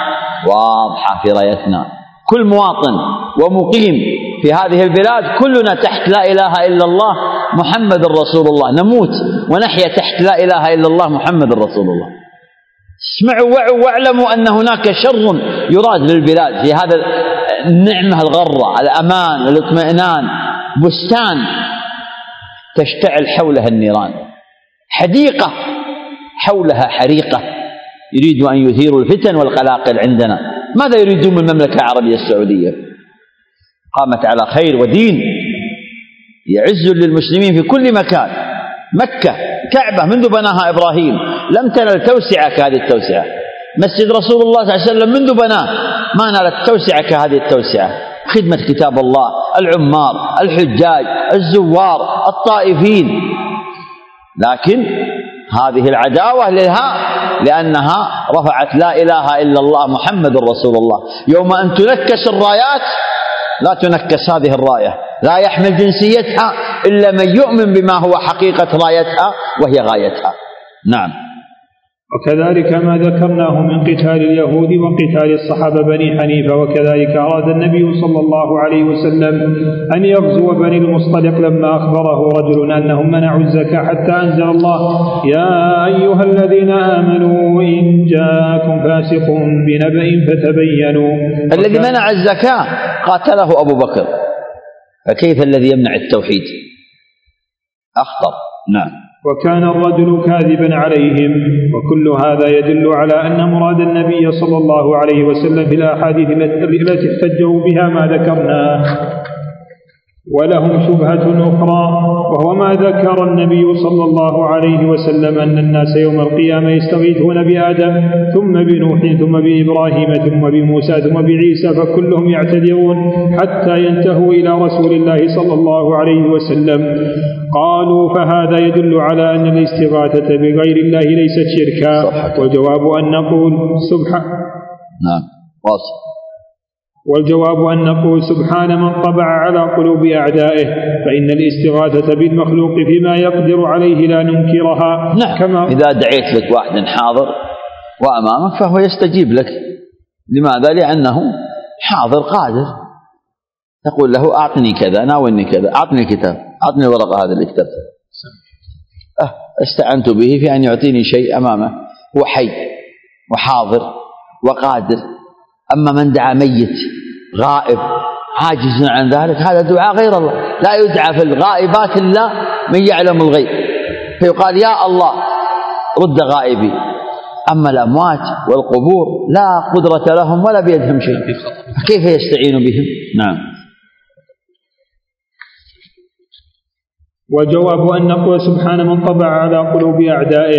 واضحة في رايتنا، كل مواطن ومقيم في هذه البلاد كلنا تحت لا إله إلا الله محمد رسول الله، نموت ونحيا تحت لا إله إلا الله محمد رسول الله. اسمعوا وعوا واعلموا أن هناك شر يراد للبلاد في هذا النعمة الغرة، الأمان الاطمئنان، بستان تشتعل حولها النيران، حديقة حولها حريقة، يريدوا أن يثيروا الفتن والقلاقل عندنا. ماذا يريدون من المملكة العربية السعودية؟ قامت على خير ودين يعز للمسلمين في كل مكان. مكة كعبة منذ بناها إبراهيم لم تنل توسعة كهذه التوسعة. مسجد رسول الله صلى الله عليه وسلم منذ بناه ما نالت توسعة كهذه التوسعة. خدمة كتاب الله، العمار، الحجاج، الزوار، الطائفين. لكن هذه العداوة لها لأنها رفعت لا إله إلا الله محمد رسول الله. يوم أن تنكس الرايات لا تنكس هذه الراية، لا يحمل جنسيتها إلا من يؤمن بما هو حقيقة رايتها وهي غايتها. نعم. وكذلك ما ذكرناه من قتال اليهود وقتال الصحابة بني حنيفة. وكذلك أراد النبي صلى الله عليه وسلم أن يغزو بني المصطلق لما أخبره رجل أنهم منعوا الزكاة حتى أنزل الله: يا أيها الذين آمنوا إن جاءكم فاسق بنبأ فتبينوا. الذي منع الزكاة قاتله أبو بكر، فكيف الذي يمنع التوحيد؟ أخطر. نعم. وكان الرجل كاذبا عليهم. وكل هذا يدل على أن مراد النبي صلى الله عليه وسلم في الأحاديث التي احتجوا بها ما ذكرناه. ولهم شبهة أخرى، وهو ما ذكر النبي صلى الله عليه وسلم أن الناس يوم القيامة يستغيثون بآدم ثم بنوح ثم بإبراهيم ثم بموسى ثم بعيسى، فكلهم يعتذرون حتى ينتهوا إلى رسول الله صلى الله عليه وسلم. قالوا: فهذا يدل على أن الاستغاثة بغير الله ليست شركا. والجواب أن نقول سبحانه. نعم. واصل. والجواب أن نقول سبحان من طبع على قلوب أعدائه، فإن الاستغاثة بالمخلوق فيما يقدر عليه لا ننكرها. نعم. كما إذا دعيت لك واحد حاضر وأمامك فهو يستجيب لك. لماذا؟ لأنه حاضر قادر. تقول له: أعطني كذا، ناولني كذا، أعطني كتاب، أعطني الورقة هذا اللي كتبته. أه استعنت به في أن يعطيني شيء أمامه. هو حي وحاضر وقادر. أما من دعا ميت غائب عاجز عن ذلك هذا دعاء غير الله. لا يدعى في الغائبات إلا من يعلم الغيب، فيقال: يا الله رد غائبي. أما الأموات والقبور لا قدرة لهم ولا بيدهم شيء، كيف يستعين بهم؟ نعم. والجواب أن نقول سبحان من طبع على قلوب أعدائه،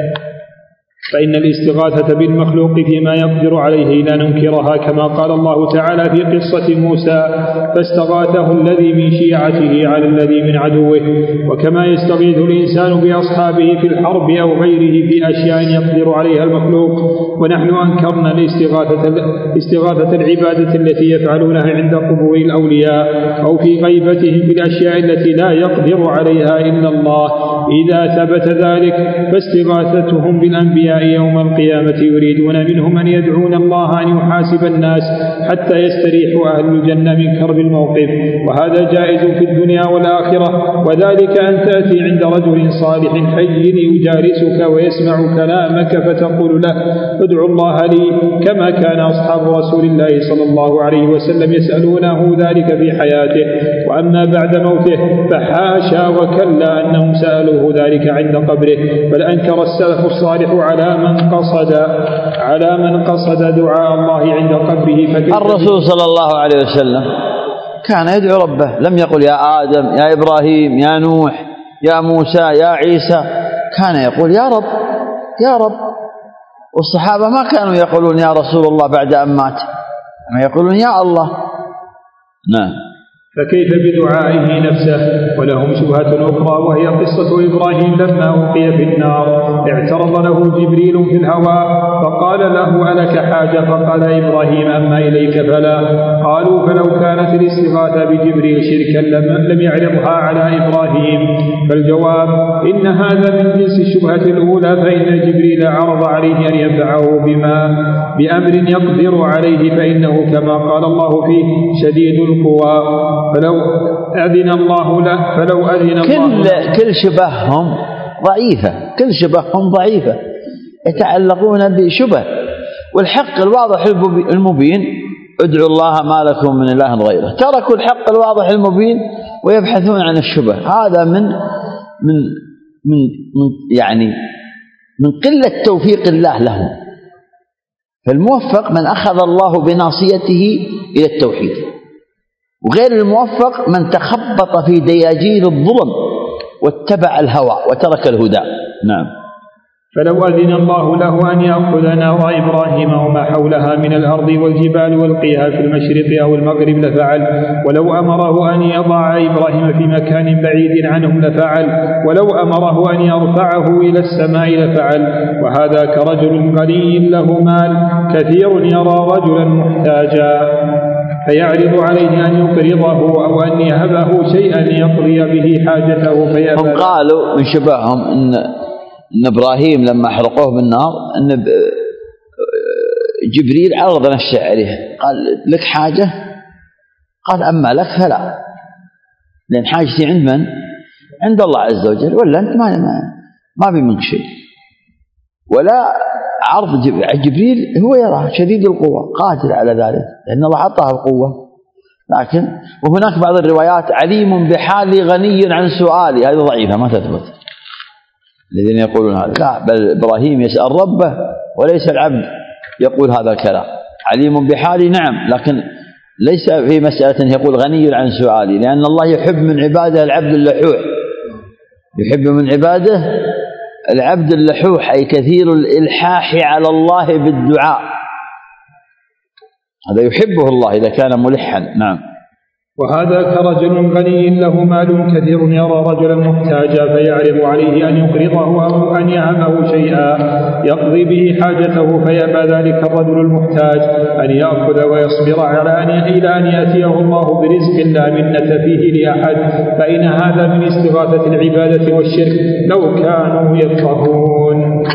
فإن الاستغاثة بالمخلوق فيما يقدر عليه لا ننكرها، كما قال الله تعالى في قصة موسى: فاستغاثه الذي من شيعته على الذي من عدوه. وكما يستغيث الإنسان بأصحابه في الحرب أو غيره في أشياء يقدر عليها المخلوق. ونحن أنكرنا الاستغاثة, الاستغاثة العبادة التي يفعلونها عند قبور الأولياء أو في غيبتهم في الأشياء التي لا يقدر عليها إلا الله. إذا ثبت ذلك فاستغاثتهم بالأنبياء يوم القيامة يريدون منهم أن يدعون الله أن يحاسب الناس حتى يستريحوا أهل الجنة من كرب الموقف، وهذا جائز في الدنيا والآخرة. وذلك أن تأتي عند رجل صالح حي يجالسك ويسمع كلامك فتقول له: ادعو الله لي، كما كان أصحاب رسول الله صلى الله عليه وسلم يسألونه ذلك في حياته. وأما بعد موته فحاشا وكلا أنهم سألوه ذلك عند قبره، بل أنكر السلف الصالح على من قصد على من قصد دعاء الله عند قبره. الرسول صلى الله عليه وسلم كان يدعو ربه، لم يقل يا آدم، يا إبراهيم، يا نوح، يا موسى، يا عيسى، كان يقول يا رب يا رب. والصحابة ما كانوا يقولون يا رسول الله بعد أن مات، ما يقولون يا الله. نعم. فكيف بدعائه نفسه؟ ولهم شبهة أخرى، وهي قصة إبراهيم لما ألقي في النار اعترض له جبريل في الهواء فقال له: ألك حاجة؟ فقال إبراهيم: أما إليك فلا. قالوا: فلو كانت الاستغاثة بجبريل شركا لم يعرضها على إبراهيم. فالجواب: إن هذا من جنس الشبهة الأولى، فإن جبريل عرض عليه أن ينفعه بما بأمر يقدر عليه، فإنه كما قال الله فيه: شديد القوى. فلو أذن الله له فلو أذن الله كل كل شبههم ضعيفة، كل شبههم ضعيفة، يتعلقون بشبه. والحق الواضح المبين: ادعوا الله ما لكم من إله غيره. تركوا الحق الواضح المبين ويبحثون عن الشبه. هذا من من من, من يعني من قلة توفيق الله لهم. فالموفق من أخذ الله بناصيته إلى التوحيد، وغير الموفق من تخبط في دياجير الظلم واتبع الهوى وترك الهدى. نعم. فلو أذن الله له أن يأخذ نار إبراهيم وما حولها من الأرض والجبال والقيها في المشرق أو المغرب لفعل، ولو أمره أن يضع إبراهيم في مكان بعيد عنهم لفعل، ولو أمره أن يرفعه إلى السماء لفعل. وهذا كرجل غني له مال كثير يرى رجلا محتاجا فيعرض عليه أن يقرضه أو أن يهبه شيئا يقضي به حاجته فيأبى. هم قالوا من شبههم إن إن إبراهيم لما حرقوه بالنار إن جبريل عرض نفسه عليه قال لك حاجة؟ قال أما لك فلا، لأن حاجتي عند من؟ عند الله عز وجل، ولا أنت ما ما بي منك شيء. ولا عرض جبريل هو يراه شديد القوة قادر على ذلك لأن الله أعطاه القوة. لكن وهناك بعض الروايات عليم بحالي غني عن سؤالي، هذه ضعيفة ما تثبت الذين يقولون هذا. لا، بل إبراهيم يسأل ربه وليس العبد يقول هذا الكلام. عليم بحالي نعم، لكن ليس في مسألة يقول غني عن سؤالي، لأن الله يحب من عباده العبد اللحوح، يحب من عباده العبد اللحوح أي كثير الإلحاح على الله بالدعاء، هذا يحبه الله إذا كان ملحا. نعم. وهذا كرجل غني له مال كثير يرى رجلا محتاجا فيعرض عليه أن يقرضه أو أن يهبه شيئا يقضي به حاجته فيأبى ذلك الرجل المحتاج أن يأخذ ويصبر على أن إلى أن يأتيه الله برزق لا منة فيه لأحد، فإن هذا من استغاثة العبادة والشرك لو كانوا يفقهون.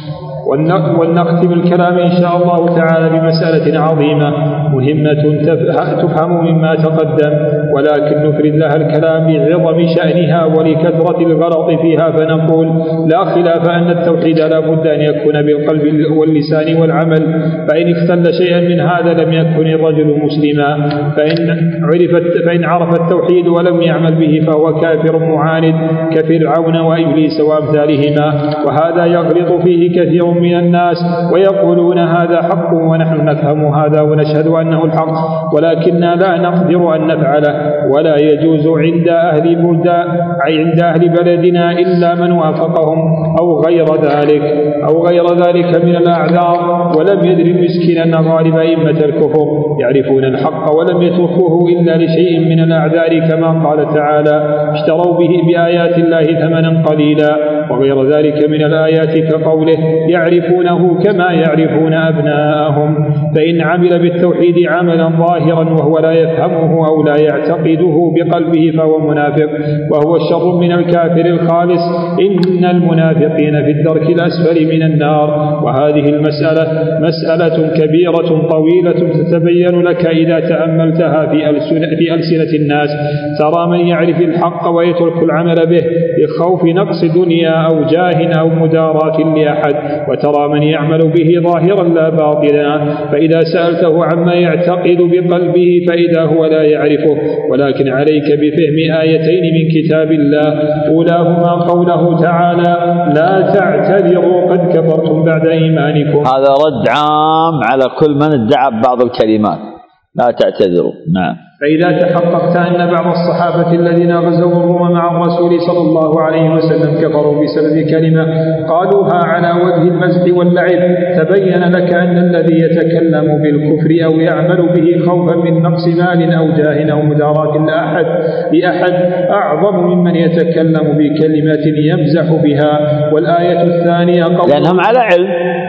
ولنختم الكلام إن شاء الله تعالى بمسألة عظيمة مهمة تفهم مما تقدم، ولكن نفرد لها الكلام لعظم شأنها ولكثرة الغلط فيها، فنقول لا خلاف أن التوحيد لا بد أن يكون بالقلب واللسان والعمل، فإن اختل شيئا من هذا لم يكن الرجل مسلما، فإن, عرفت فإن عرف التوحيد ولم يعمل به فهو كافر معاند كفرعون وإبليس وأمثالهما، وهذا يغلط فيه كثير من الناس ويقولون هذا حق ونحن نفهم هذا ونشهد أنه الحق، ولكننا لا نقدر أن نفعله، ولا يجوز عند أهل بلدان عند أهل بلدنا إلا من وافقهم أو غير ذلك أو غير ذلك من الأعذار. ولم يدر المسكين أن غالب أئمة الكفر يعرفون الحق ولم يتركوه إلا لشيء من الأعذار، كما قال تعالى اشتروا به بآيات الله ثمنا قليلا، وغير ذلك من الآيات كقوله يعرفونه كما يعرفون أبناءهم. فإن عمل بالتوحيد عملا ظاهرا وهو لا يفهمه أو لا يعتقده بقلبه فهو منافق، وهو شر من الكافر الخالص. إن المنافقين في الدرك الأسفل من النار. وهذه المسألة مسألة كبيرة طويلة تتبين لك إذا تأملتها في ألسنة الناس. ترى من يعرف الحق ويترك العمل به لخوف نقص دنيا أو جاه أو مداراة لأحد، وترى من يعمل به ظاهرا لا باطنا، فإذا سألته عما يعتقد بقلبه فإذا هو لا يعرفه. ولكن عليك بفهم آيتين من كتاب الله، أولاهما قوله تعالى لا تعتذروا قد كفرتم بعد إيمانكم. هذا رد عام على كل من ادعى بعض الكلمات، لا تعتذروا. نعم. فإذا تحققت أن بعض الصحابة الذين غزوا الروم مع الرسول صلى الله عليه وسلم كفروا بسبب كلمة قالوها على وجه المزح واللعب، تبين لك أن الذي يتكلم بالكفر أو يعمل به خوفا من نقص مال أو جاه أو مداراة لأحد لأحد أعظم ممن يتكلم بكلمة يمزح بها. والآية الثانية قول لأنهم على علم،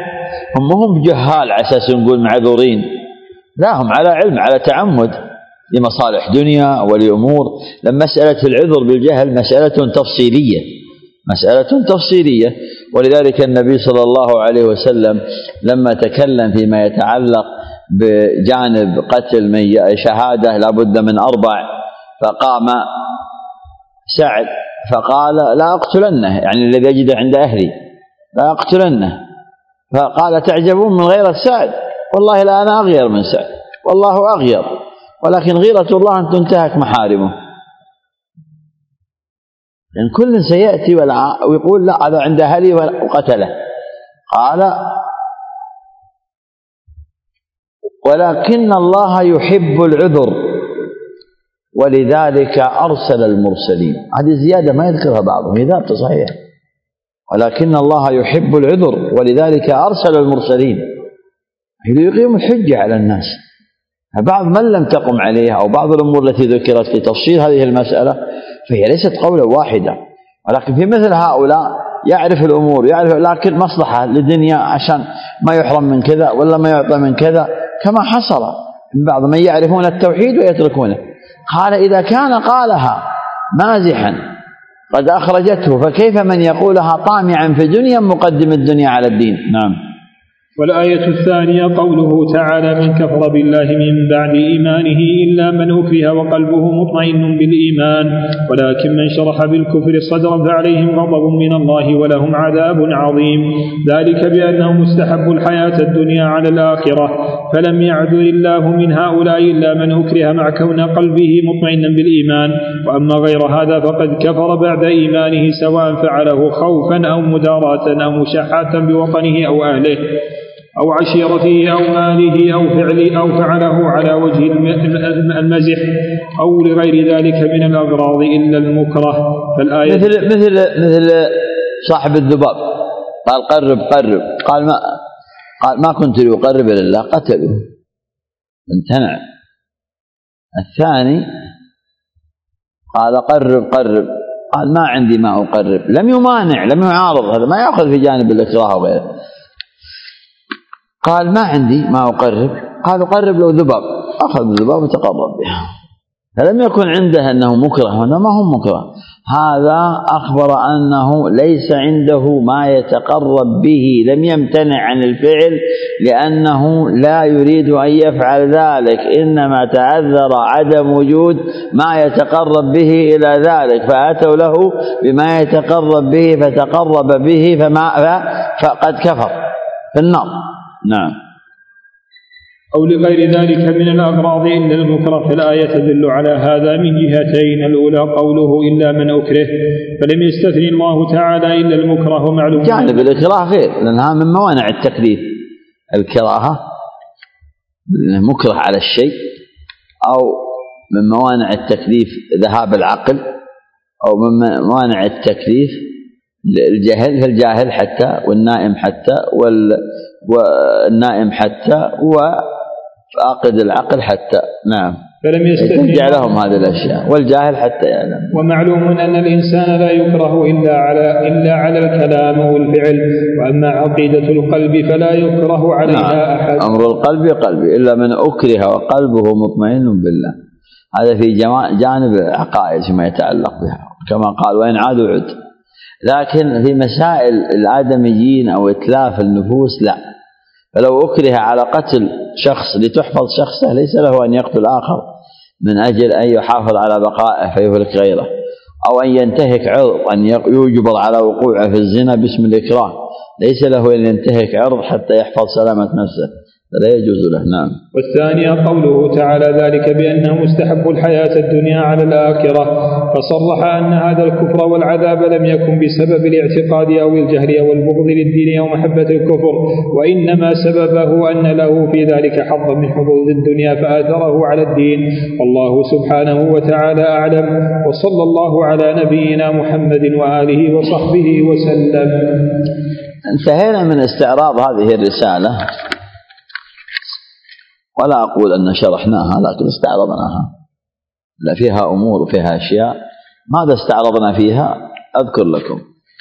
هم هم جهال على أساس نقول معذورين، لا هم على علم على تعمد لمصالح دنيا ولأمور. لما مسألة العذر بالجهل مسألة تفصيلية مسألة تفصيلية ولذلك النبي صلى الله عليه وسلم لما تكلم فيما يتعلق بجانب قتل من شهادة لابد من أربع، فقام سعد فقال لا أقتلنه، يعني الذي يجد عند أهلي لا أقتلنه، فقال تعجبون من غيرة سعد؟ والله لا أنا أغير من سعد، والله أغير، ولكن غيرة الله أن تنتهك محارمه. لأن كل سيأتي ويقول لا هذا عند أهلي وقتله. قال ولكن الله يحب العذر ولذلك أرسل المرسلين. هذه زيادة ما يذكرها بعضهم، هي ذات صحيح، ولكن الله يحب العذر، ولذلك أرسل المرسلين ليقيموا الحجة على الناس. فبعض من لم تقم عليه أو بعض الأمور التي ذكرت في تفصيل هذه المسألة فهي ليست قولا واحدة، ولكن في مثل هؤلاء يعرف الأمور، يعرف لكن مصلحة للدنيا عشان ما يحرم من كذا ولا ما يعطى من كذا، كما حصل من بعض من يعرفون التوحيد ويتركونه. قال إذا كان قالها مازحا قد أخرجته، فكيف من يقولها طامعا في الدنيا مقدم الدنيا على الدين؟ نعم. والآية الثانية قوله تعالى: من كفر بالله من بعد إيمانه إلا من أكره وقلبه مطمئن بالإيمان، ولكن من شرح بالكفر صدرا فعليهم غضب من الله ولهم عذاب عظيم، ذلك بأنهم استحبوا الحياة الدنيا على الآخرة، فلم يعذر الله من هؤلاء إلا من أكره مع كون قلبه مطمئنا بالإيمان، وأما غير هذا فقد كفر بعد إيمانه سواء فعله خوفا أو مداراة أو مشاحة بوطنه أو أهله أو عشيرته أو ماله أو فعله أو فعله على وجه المزح أو لغير ذلك من الأغراض إلا المكره. فالآية مثل مثل مثل صاحب الذباب قال قرب قرب، قال ما قال ما كنت لأقرب إلى الله، قتله امتنع. الثاني قال قرب قرب، قال ما عندي ما أقرب، لم يمانع لم يعارض، هذا ما يأخذ في جانب الإكراه وغيره. قال ما عندي ما أقرب، قالوا قرب له ذباب، أخذ الذباب وتقرب بها، فلم يكن عنده أنه مكره، هذا ما هو مكره، هذا أخبر أنه ليس عنده ما يتقرب به، لم يمتنع عن الفعل لأنه لا يريد أن يفعل ذلك، إنما تعذر عدم وجود ما يتقرب به إلى ذلك، فأتوا له بما يتقرب به فتقرب به فما فقد كفر في النار. نعم. أو لغير ذلك من الأغراض إلا المكره. فالآية تدل على هذا من جهتين: الأولى قوله إلا من أكره، فلم يستثني الله تعالى إلا المكره، معلوم جانب الإكراه غير، لأنها من موانع التكليف، الكراهة مكره على الشيء، أو من موانع التكليف ذهاب العقل، أو من موانع التكليف الجهل، فالجاهل حتى والنائم حتى والنائم حتى وفاقد العقل حتى. نعم. فلم يستثني لهم هذه الأشياء، والجاهل حتى يعلم. ومعلوم أن الإنسان لا يكره إلا على إلا على الكلام والفعل، وأما عقيدة القلب فلا يكره عليها نعم. أحد. أمر القلب قلبي إلا من أكره وقلبه مطمئن بالله، هذا في جانب العقائد فيما يتعلق بها، كما قال وإن عادوا عد. لكن في مسائل الآدميين أو إتلاف النفوس لا، فلو أكره على قتل شخص لتحفظ شخصه ليس له أن يقتل آخر من أجل أن يحافظ على بقائه فيهلك غيره، أو أن ينتهك عرض، أن يجبر على وقوعه في الزنا باسم الإكراه، ليس له أن ينتهك عرض حتى يحفظ سلامة نفسه، لا يجوز له. نعم. والثانية قوله تعالى: ذلك بأنهم استحبوا الحياة الدنيا على الآخرة، فصرح أن هذا الكفر والعذاب لم يكن بسبب الاعتقاد أو الجهل أو البغض للدين أو محبة الكفر، وإنما سببه أن له في ذلك حظا من حظوظ الدنيا فآثره على الدين، والله سبحانه وتعالى أعلم، وصلى الله على نبينا محمد وآله وصحبه وسلم. انتهينا من استعراض هذه الرسالة، ولا أقول أن شرحناها لكن استعرضناها، لا فيها أمور وفيها أشياء. ماذا استعرضنا فيها؟ أذكر لكم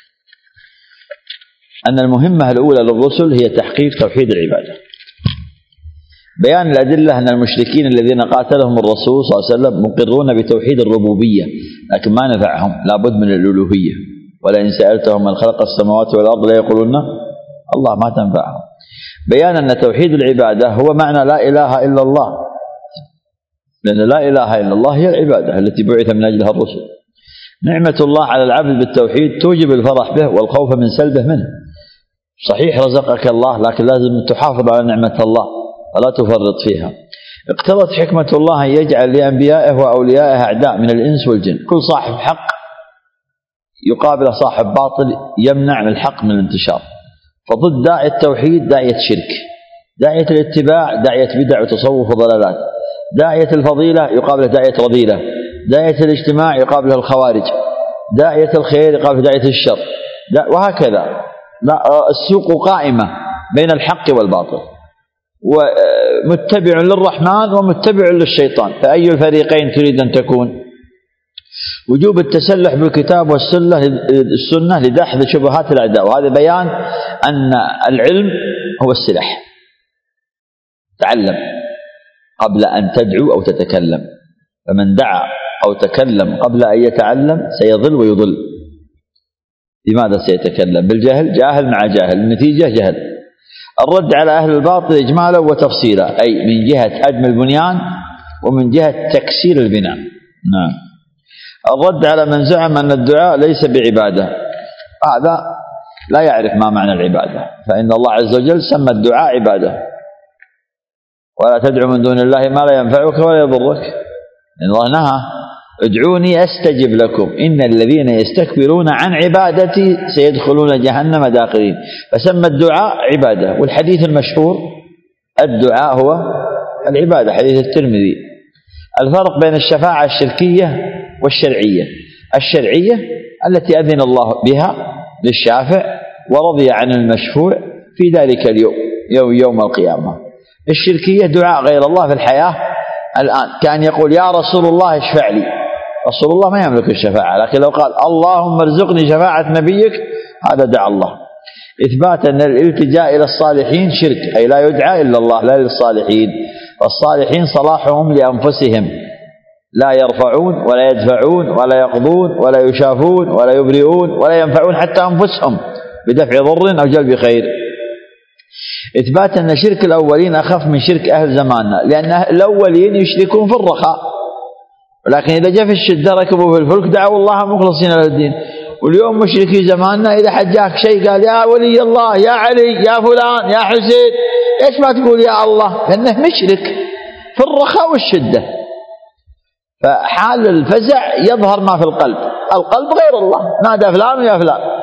أن المهمة الأولى للرسل هي تحقيق توحيد العبادة، بيان الأدلة أن المشركين الذين قاتلهم الرسول صلى الله عليه وسلم مقرون بتوحيد الربوبية لكن ما نفعهم، لابد من الألوهية، ولئن سألتهم من خلق السماوات والأرض لا يقولون الله، ما تنفعهم. بيان أن توحيد العبادة هو معنى لا إله إلا الله، لأن لا إله إلا الله هي العبادة التي بعث من أجلها الرسل. نعمة الله على العبد بالتوحيد توجب الفرح به والخوف من سلبه منه. صحيح رزقك الله، لكن لازم تحافظ على نعمة الله ولا تفرط فيها. اقتضت حكمة الله أن يجعل لأنبيائه وأوليائه أعداء من الإنس والجن، كل صاحب حق يقابل صاحب باطل يمنع من الحق من الانتشار. فضد داعية التوحيد داعية شرك، داعية الاتباع داعية بدع وتصوف وضلالات، داعية الفضيلة يقابل داعية رذيلة، داعية الاجتماع يقابل الخوارج، داعية الخير يقابل داعية الشر. وهكذا. لا، السوق قائمة بين الحق والباطل، ومتبع للرحمن ومتبع للشيطان، فأي الفريقين تريد أن تكون؟ وجوب التسلح بالكتاب والسنة السنة لدحض شبهات الأعداء، وهذا بيان أن العلم هو السلاح. تعلم قبل أن تدعو أو تتكلم، فمن دعا أو تكلم قبل أن يتعلم سيضل ويضل. لماذا سيتكلم؟ بالجهل، جاهل مع جاهل، النتيجة جهل. الرد على أهل الباطل إجمالا وتفصيلا، أي من جهة هدم البنيان ومن جهة تكسير البناء. نعم. الرد على من زعم أن الدعاء ليس بعبادة، هذا لا يعرف ما معنى العبادة، فإن الله عز وجل سمى الدعاء عبادة. ولا تدعو من دون الله ما لا ينفعك ولا يضرك، إن الله نهى ادعوني أستجب لكم إن الذين يستكبرون عن عبادتي سيدخلون جهنم داخرين، فسمى الدعاء عبادة. والحديث المشهور الدعاء هو العبادة، حديث الترمذي. الفرق بين الشفاعة الشركية والشرعية: الشرعية التي أذن الله بها للشافع ورضي عن المشفوع في ذلك اليوم، يوم, يوم القيامة. الشركية دعاء غير الله في الحياة الآن، كان يقول يا رسول الله اشفع لي. رسول الله ما يملك الشفاعة، لكن لو قال اللهم ارزقني شفاعة نبيك هذا دعا الله. إثبات أن الالتجاء إلى الصالحين شرك، أي لا يدعى إلا الله لا للصالحين، والصالحين صلاحهم لأنفسهم، لا يرفعون ولا يدفعون ولا يقضون ولا يشافون ولا يبرئون ولا ينفعون حتى أنفسهم بدفع ضر أو جلب خير. إثبات أن شرك الأولين أخف من شرك أهل زماننا، لأن الأولين يشركون في الرخاء، ولكن إذا جاء في الشدة ركبوا في الفلك دعوا الله مخلصين له الدين. واليوم مشركي زماننا إذا حجاك شيء قال يا ولي الله يا علي يا فلان يا حسين، إيش ما تقول يا الله؟ لأنه مشرك في الرخاء والشدة. فحال الفزع يظهر ما في القلب، القلب غير الله، نادى فلان يا فلان.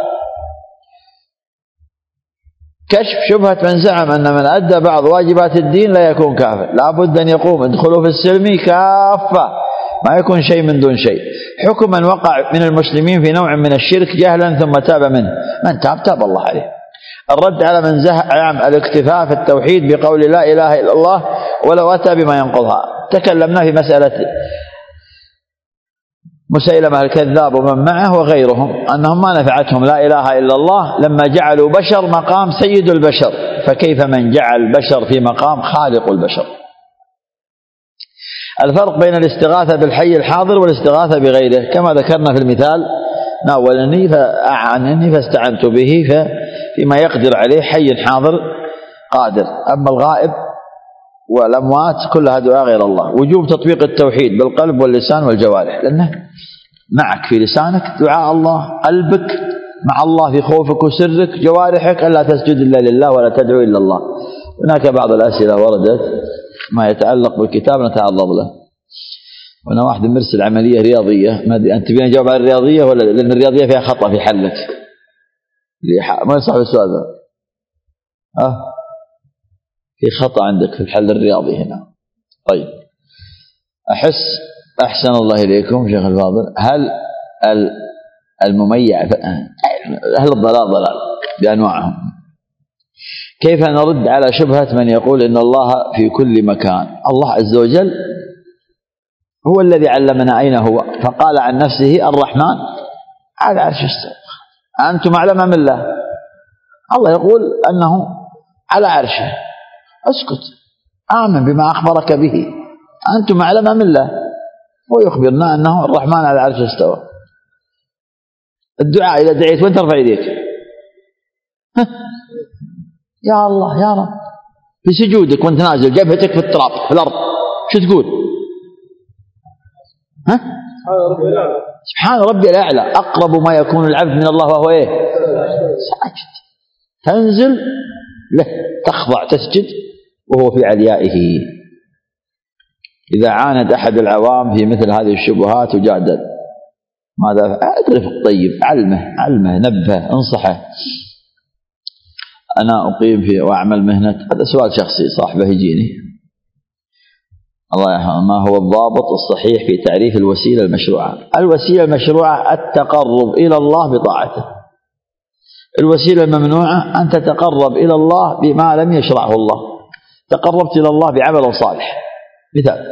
كشف شبهة من زعم أن من أدى بعض واجبات الدين لا يكون كافر، لا بد أن يقوم ادخلوا في السلم كافة، ما يكون شيء من دون شيء. حكم من وقع من المسلمين في نوع من الشرك جهلا ثم تاب منه، من تاب تاب الله عليه. الرد على من زعم الاكتفاء في التوحيد بقول لا إله إلا الله ولو أتى بما ينقضها. تكلمنا في مسألة مسيلمة الكذاب ومن معه وغيرهم أنهم ما نفعتهم لا إله إلا الله لما جعلوا بشر مقام سيد البشر، فكيف من جعل بشر في مقام خالق البشر؟ الفرق بين الاستغاثة بالحي الحاضر والاستغاثة بغيره، كما ذكرنا في المثال ناولني فأعنني فاستعنت به، فيما يقدر عليه حي حاضر قادر، أما الغائب والأموات كلها دعاء غير الله. وجوب تطبيق التوحيد بالقلب واللسان والجوارح، لأنه معك في لسانك دعاء الله، قلبك مع الله في خوفك وسرك، جوارحك ألا تسجد إلا لله ولا تدعو إلا الله. هناك بعض الأسئلة وردت ما يتعلق بالكتاب نتعرض له. وأنا واحد مرسل عملية رياضية، ما أدري أنت تبين جواب عن الرياضية ولا، لأن الرياضية فيها خطأ في حلك. ما يصح السؤال هذا؟ أه في خطأ عندك في الحل الرياضي هنا. طيب أحس أحسن الله إليكم شيخ الفاضل، هل المميع هل الضلال ضلال بأنواعهم؟ كيف نرد على شبهة من يقول إن الله في كل مكان؟ الله عز وجل هو الذي علمنا أين هو، فقال عن نفسه الرحمن على عرش استوى. أنتم أعلم من الله؟ الله يقول أنه على عرشه، اسكت آمن بما أخبرك به، أنتم أعلم من الله، ويخبرنا أنه الرحمن على عرش استوى. الدعاء إذا دعيت وين ترفع يديك؟ يا الله يا رب، في سجودك وانت نازل جبهتك في التراب في الأرض شو تقول؟ ها؟ سبحان ربي الأعلى. أقرب ما يكون العبد من الله وهو إيه؟ ساجد، تنزل له تخضع تسجد وهو في عليائه. إذا عاند أحد العوام في مثل هذه الشبهات وجادل، ماذا؟ أدرف الطيب، علمه علمه نبهه انصحه. أنا أقيم في وأعمل مهنة، هذا سؤال شخصي صاحبه يجيني الله يرحمه، ما هو الضابط الصحيح في تعريف الوسيلة المشروعة؟ الوسيلة المشروعة التقرب إلى الله بطاعته، الوسيلة الممنوعة أن تتقرب إلى الله بما لم يشرعه الله. تقربت إلى الله بعمل صالح، مثال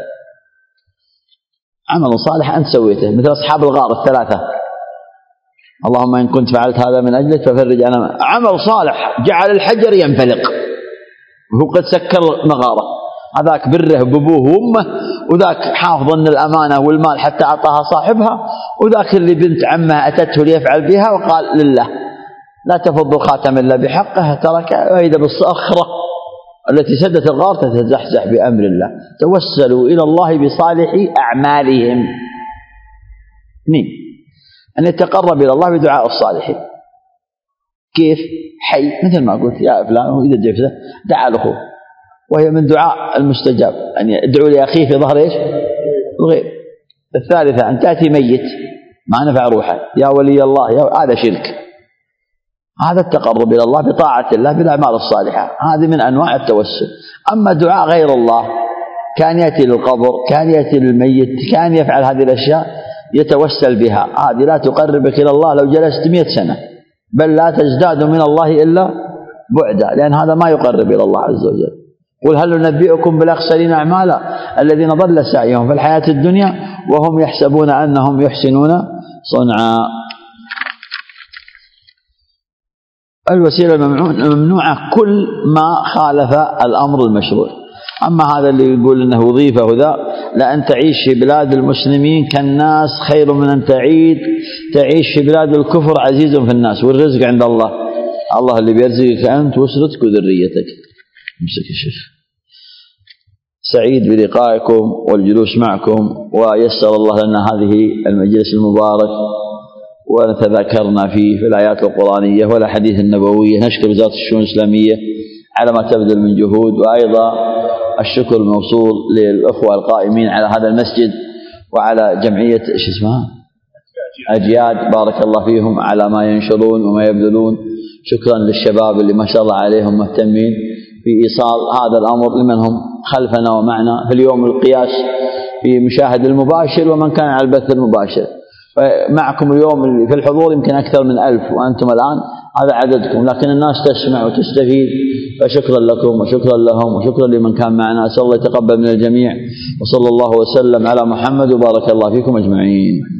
عمل صالح أنت سويته، مثل أصحاب الغار الثلاثة، اللهم إن كنت فعلت هذا من أجلك ففرج أنا. عمل صالح جعل الحجر ينفلق وهو قد سكر مغارة، هذاك بره بأبوه وأمه، وذاك حافظ أن الأمانة والمال حتى أعطاها صاحبها، وذاك اللي بنت عمها أتته ليفعل بها وقال لله لا تفض خاتم إلا بحقه ترك، وإذا بالصخرة التي سدت الغار تتزحزح بأمر الله. توسلوا إلى الله بصالح أعمالهم. اثنين، أن يتقرب إلى الله بدعاء الصالحين. كيف؟ حي، مثل ما قلت يا فلان، وإذا جفزه دعا له، وهي من دعاء المستجاب أن يدعو لأخيه في ظهر إيش؟ الغيب. الثالثة أن تأتي ميت ما نفع روحه يا ولي الله، يا هذا شرك. هذا التقرب إلى الله بطاعة الله بالأعمال الصالحة، هذه من أنواع التوسل. أما دعاء غير الله كان يأتي للقبر، كان يأتي للميت، كان يفعل هذه الأشياء يتوسل بها، هذه لا تقربك إلى الله لو جلست مئة سنة، بل لا تزداد من الله إلا بعدا، لأن هذا ما يقرب إلى الله عز وجل. قل هل ننبئكم بالأخسرين أعمالا الذين ضل سعيهم في الحياة الدنيا وهم يحسبون أنهم يحسنون صنعا. الوسيلة الممنوعة كل ما خالف الأمر المشروع. أما هذا اللي يقول إنه وظيفة وذا، لأن تعيش في بلاد المسلمين كالناس خير من أن تعيد تعيش في بلاد الكفر عزيز في الناس، والرزق عند الله، الله اللي بيرزقك أنت وأسرتك وذريتك. امسك يا شيخ. سعيد بلقائكم والجلوس معكم، ويسر الله لنا هذه المجلس المبارك ونتذاكرنا فيه في الآيات القرآنية والأحاديث النبوية. نشكر وزارة الشؤون الإسلامية على ما تبذل من جهود، وأيضا الشكر الموصول للأخوة القائمين على هذا المسجد وعلى جمعية إيش اسمها أجياد، بارك الله فيهم على ما ينشرون وما يبذلون. شكرا للشباب اللي ما شاء الله عليهم مهتمين في إيصال هذا الأمر لمن هم خلفنا ومعنا في اليوم القياس في مشاهد المباشر ومن كان على البث المباشر. معكم اليوم في الحضور يمكن أكثر من ألف وأنتم الآن هذا عددكم، لكن الناس تسمع وتستفيد، فشكرا لكم وشكرا لهم وشكرا لمن كان معنا. أسأل الله يتقبل من الجميع، وصلى الله وسلم على محمد وبارك الله فيكم أجمعين.